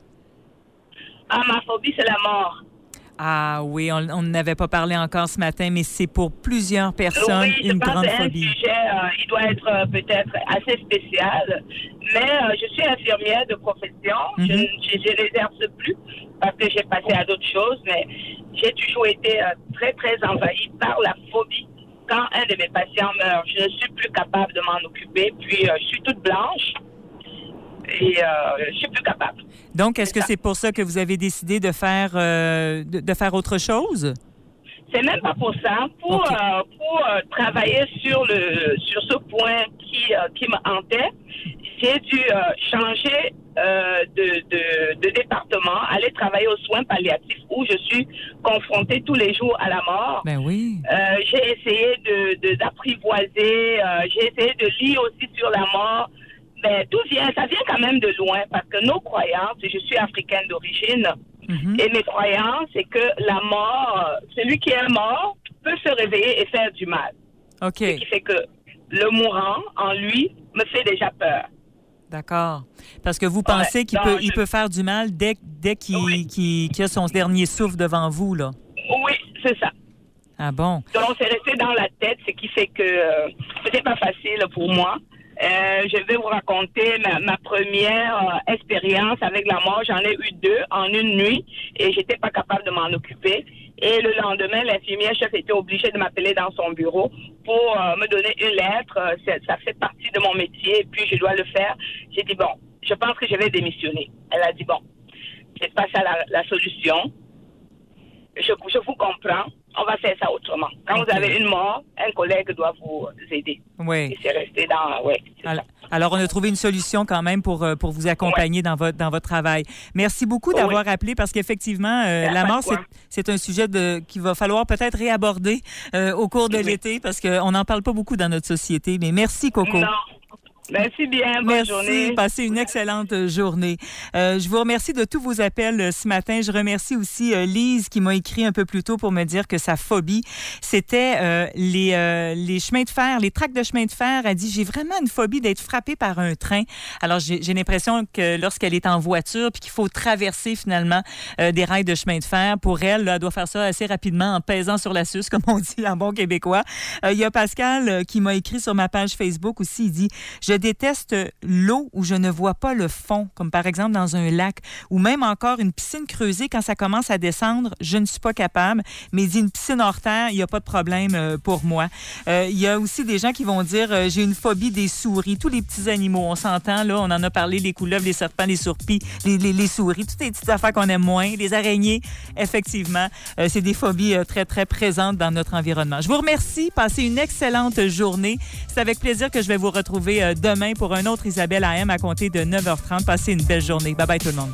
Ah, ma phobie, c'est la mort. Ah oui, on n'avait pas parlé encore ce matin, mais c'est pour plusieurs personnes oui, une grande phobie. Un sujet, euh, il doit être euh, peut-être assez spécial, mais euh, je suis infirmière de profession. Mm-hmm. Je ne l'exerce plus parce que j'ai passé à d'autres choses, mais j'ai toujours été euh, très, très envahie par la phobie. Quand un de mes patients meurt, je ne suis plus capable de m'en occuper, puis euh, je suis toute blanche. Et euh, je suis plus capable. Donc, est-ce c'est que ça. C'est pour ça que vous avez décidé de faire euh, de, de faire autre chose? C'est même pas pour ça. Pour okay. euh, pour euh, travailler sur le sur ce point qui euh, qui me hantait, j'ai dû euh, changer euh, de, de de département, aller travailler aux soins palliatifs où je suis confrontée tous les jours à la mort. Ben oui. Euh, j'ai essayé de, de d'apprivoiser. Euh, j'ai essayé de lire aussi sur la mort. Ben, tout vient, ça vient quand même de loin parce que nos croyances, je suis africaine d'origine, mm-hmm. et mes croyances, c'est que la mort, celui qui est mort peut se réveiller et faire du mal. OK. Ce qui fait que le mourant, en lui, me fait déjà peur. D'accord. Parce que vous pensez ouais, qu'il peut, je... il peut faire du mal dès, dès qu'il, oui. qu'il, qu'il a son dernier souffle devant vous, là? Oui, c'est ça. Ah bon? Donc, c'est resté dans la tête, ce qui fait que euh, c'était pas facile pour moi. Euh, je vais vous raconter ma, ma première euh, expérience avec la mort. J'en ai eu deux en une nuit et j'étais pas capable de m'en occuper. Et le lendemain, l'infirmière chef était obligée de m'appeler dans son bureau pour euh, me donner une lettre. Ça, ça fait partie de mon métier et puis je dois le faire. J'ai dit, bon, je pense que je vais démissionner. Elle a dit, bon, c'est pas ça la, la solution. Je, je vous comprends. On va faire ça autrement. Quand okay. vous avez une mort, un collègue doit vous aider. Oui. Et c'est resté dans... Oui, alors, alors, on a trouvé une solution quand même pour, pour vous accompagner ouais. dans, votre, dans votre travail. Merci beaucoup d'avoir oui. appelé parce qu'effectivement, euh, la mort, c'est, c'est un sujet de, qu'il va falloir peut-être réaborder euh, au cours de oui. l'été parce qu'on n'en parle pas beaucoup dans notre société. Mais merci, Coco. Non. Merci bien. Bonne Merci. journée. Passez une excellente journée. Euh, je vous remercie de tous vos appels ce matin. Je remercie aussi euh, Lise qui m'a écrit un peu plus tôt pour me dire que sa phobie, c'était euh, les, euh, les chemins de fer, les tracts de chemin de fer. Elle dit, j'ai vraiment une phobie d'être frappée par un train. Alors, j'ai, j'ai l'impression que lorsqu'elle est en voiture puis qu'il faut traverser finalement euh, des rails de chemin de fer, pour elle, là, elle doit faire ça assez rapidement en pesant sur la suce, comme on dit en bon québécois. Euh, il y a Pascal euh, qui m'a écrit sur ma page Facebook aussi. Il dit, je déteste l'eau où je ne vois pas le fond, comme par exemple dans un lac, ou même encore une piscine creusée, quand ça commence à descendre, je ne suis pas capable. Mais il dit une piscine hors terre, il n'y a pas de problème euh, pour moi. Euh, il y a aussi des gens qui vont dire, euh, j'ai une phobie des souris, tous les petits animaux, on s'entend, là, on en a parlé, les couleuvres, les serpents, les sourpis, les, les, les souris, toutes les petites affaires qu'on aime moins, les araignées, effectivement, euh, c'est des phobies euh, très, très présentes dans notre environnement. Je vous remercie, passez une excellente journée. C'est avec plaisir que je vais vous retrouver euh, demain demain pour un autre Isabelle A M à compter de neuf heures trente. Passez une belle journée. Bye bye tout le monde.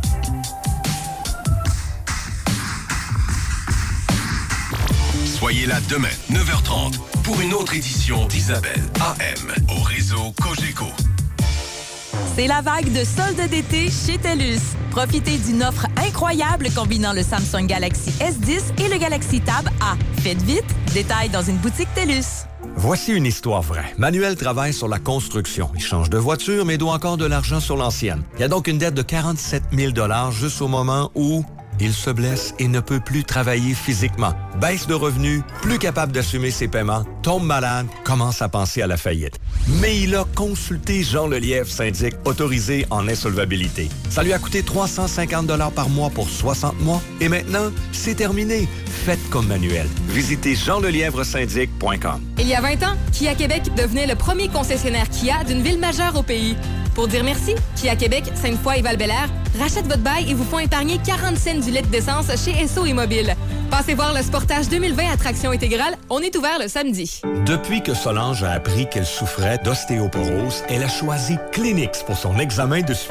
Soyez là demain, neuf heures trente, pour une autre édition d'Isabelle A M au réseau Cogeco. C'est la vague de soldes d'été chez TELUS. Profitez d'une offre incroyable combinant le Samsung Galaxy S dix et le Galaxy Tab A. Faites vite, détails dans une boutique TELUS. Voici une histoire vraie. Manuel travaille sur la construction. Il change de voiture, mais doit encore de l'argent sur l'ancienne. Il y a donc une dette de quarante-sept mille dollars juste au moment où il se blesse et ne peut plus travailler physiquement. Baisse de revenus, plus capable d'assumer ses paiements, tombe malade, commence à penser à la faillite. Mais il a consulté Jean Lelièvre, syndic autorisé en insolvabilité. Ça lui a coûté trois cent cinquante dollars par mois pour soixante mois. Et maintenant, c'est terminé. Faites comme Manuel. Visitez jean lelièvre syndic point com. Il y a vingt ans, Kia Québec devenait le premier concessionnaire Kia d'une ville majeure au pays. Pour dire merci, Kia Québec, Sainte-Foy et Val-Bélair rachètent votre bail et vous font épargner quarante cents du litre d'essence chez Esso Immobile. Passez voir le Sportage deux mille vingt à traction intégrale. On est ouvert le samedi. Depuis que Solange a appris qu'elle souffrait d'ostéoporose, elle a choisi Kleenex pour son examen de suivi.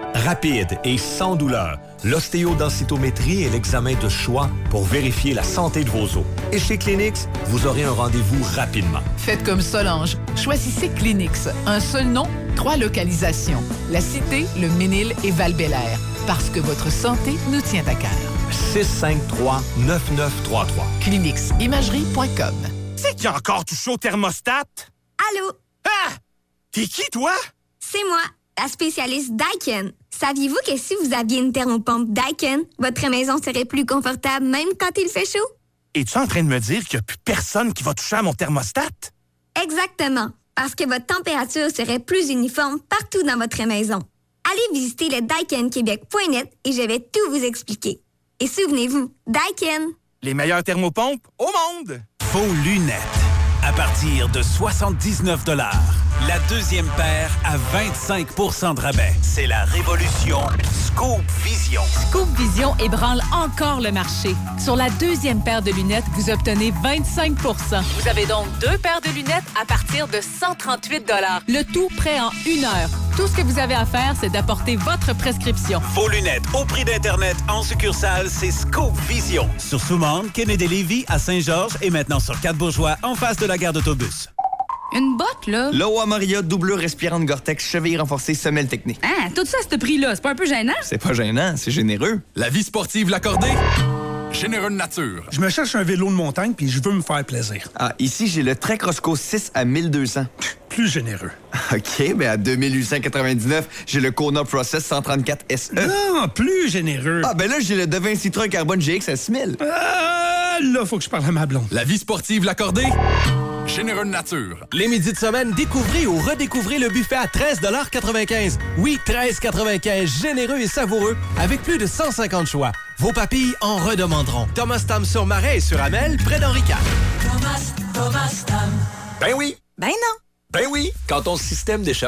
Rapide et sans douleur, l'ostéodensitométrie est l'examen de choix pour vérifier la santé de vos os. Et chez Clinix, vous aurez un rendez-vous rapidement. Faites comme Solange. Choisissez Clinix. Un seul nom, trois localisations. La Cité, le Ménil et Val-Bélair. Parce que votre santé nous tient à cœur. six cinq trois neuf neuf trois trois. Clinix imagerie point com. C'est qui a encore touché au thermostat? Allô? Ah! T'es qui, toi? C'est moi, la spécialiste Daikin. Saviez-vous que si vous aviez une thermopompe Daikin, votre maison serait plus confortable même quand il fait chaud? Es-tu en train de me dire qu'il n'y a plus personne qui va toucher à mon thermostat? Exactement, parce que votre température serait plus uniforme partout dans votre maison. Allez visiter le daikin québec point net et je vais tout vous expliquer. Et souvenez-vous, Daikin. Les meilleures thermopompes au monde! Vos lunettes, à partir de soixante-dix-neuf dollars. La deuxième paire à vingt-cinq pour cent de rabais. C'est la révolution Scoop Vision. Scoop Vision ébranle encore le marché. Sur la deuxième paire de lunettes, vous obtenez vingt-cinq pour cent. Vous avez donc deux paires de lunettes à partir de cent trente-huit dollars. Le tout prêt en une heure. Tout ce que vous avez à faire, c'est d'apporter votre prescription. Vos lunettes au prix d'Internet en succursale, c'est Scoop Vision. Sur Soumande, Kennedy-Lévis, à Saint-Georges et maintenant sur Quatre-Bourgeois, en face de la gare d'autobus. Une botte, là? Loa Maria, doublure respirante Gore-Tex, cheville renforcée, semelle technique. Hein? Tout ça à ce prix-là, c'est pas un peu gênant? C'est pas gênant, c'est généreux. La vie sportive l'accordée? Généreux de nature. Je me cherche un vélo de montagne puis je veux me faire plaisir. Ah, ici, j'ai le Trek Roscoe six à mille deux cents. Plus généreux. OK, ben à deux mille huit cent quatre-vingt-dix-neuf, j'ai le Kona Process cent trente-quatre S E. Non, plus généreux. Ah, ben là, j'ai le Devin Citroën Carbone G X à six mille. Ah, là, faut que je parle à ma blonde. La vie sportive l'accordée? Généreux de nature. Les midis de semaine, découvrez ou redécouvrez le buffet à treize quatre-vingt-quinze. Oui, treize quatre-vingt-quinze, généreux et savoureux, avec plus de cent cinquante choix. Vos papilles en redemanderont. Thomas Tam sur Marais et sur Amel, près d'Henri quatre. Thomas, Thomas Tam. Ben oui. Ben non. Ben oui. Quand ton système d'échappement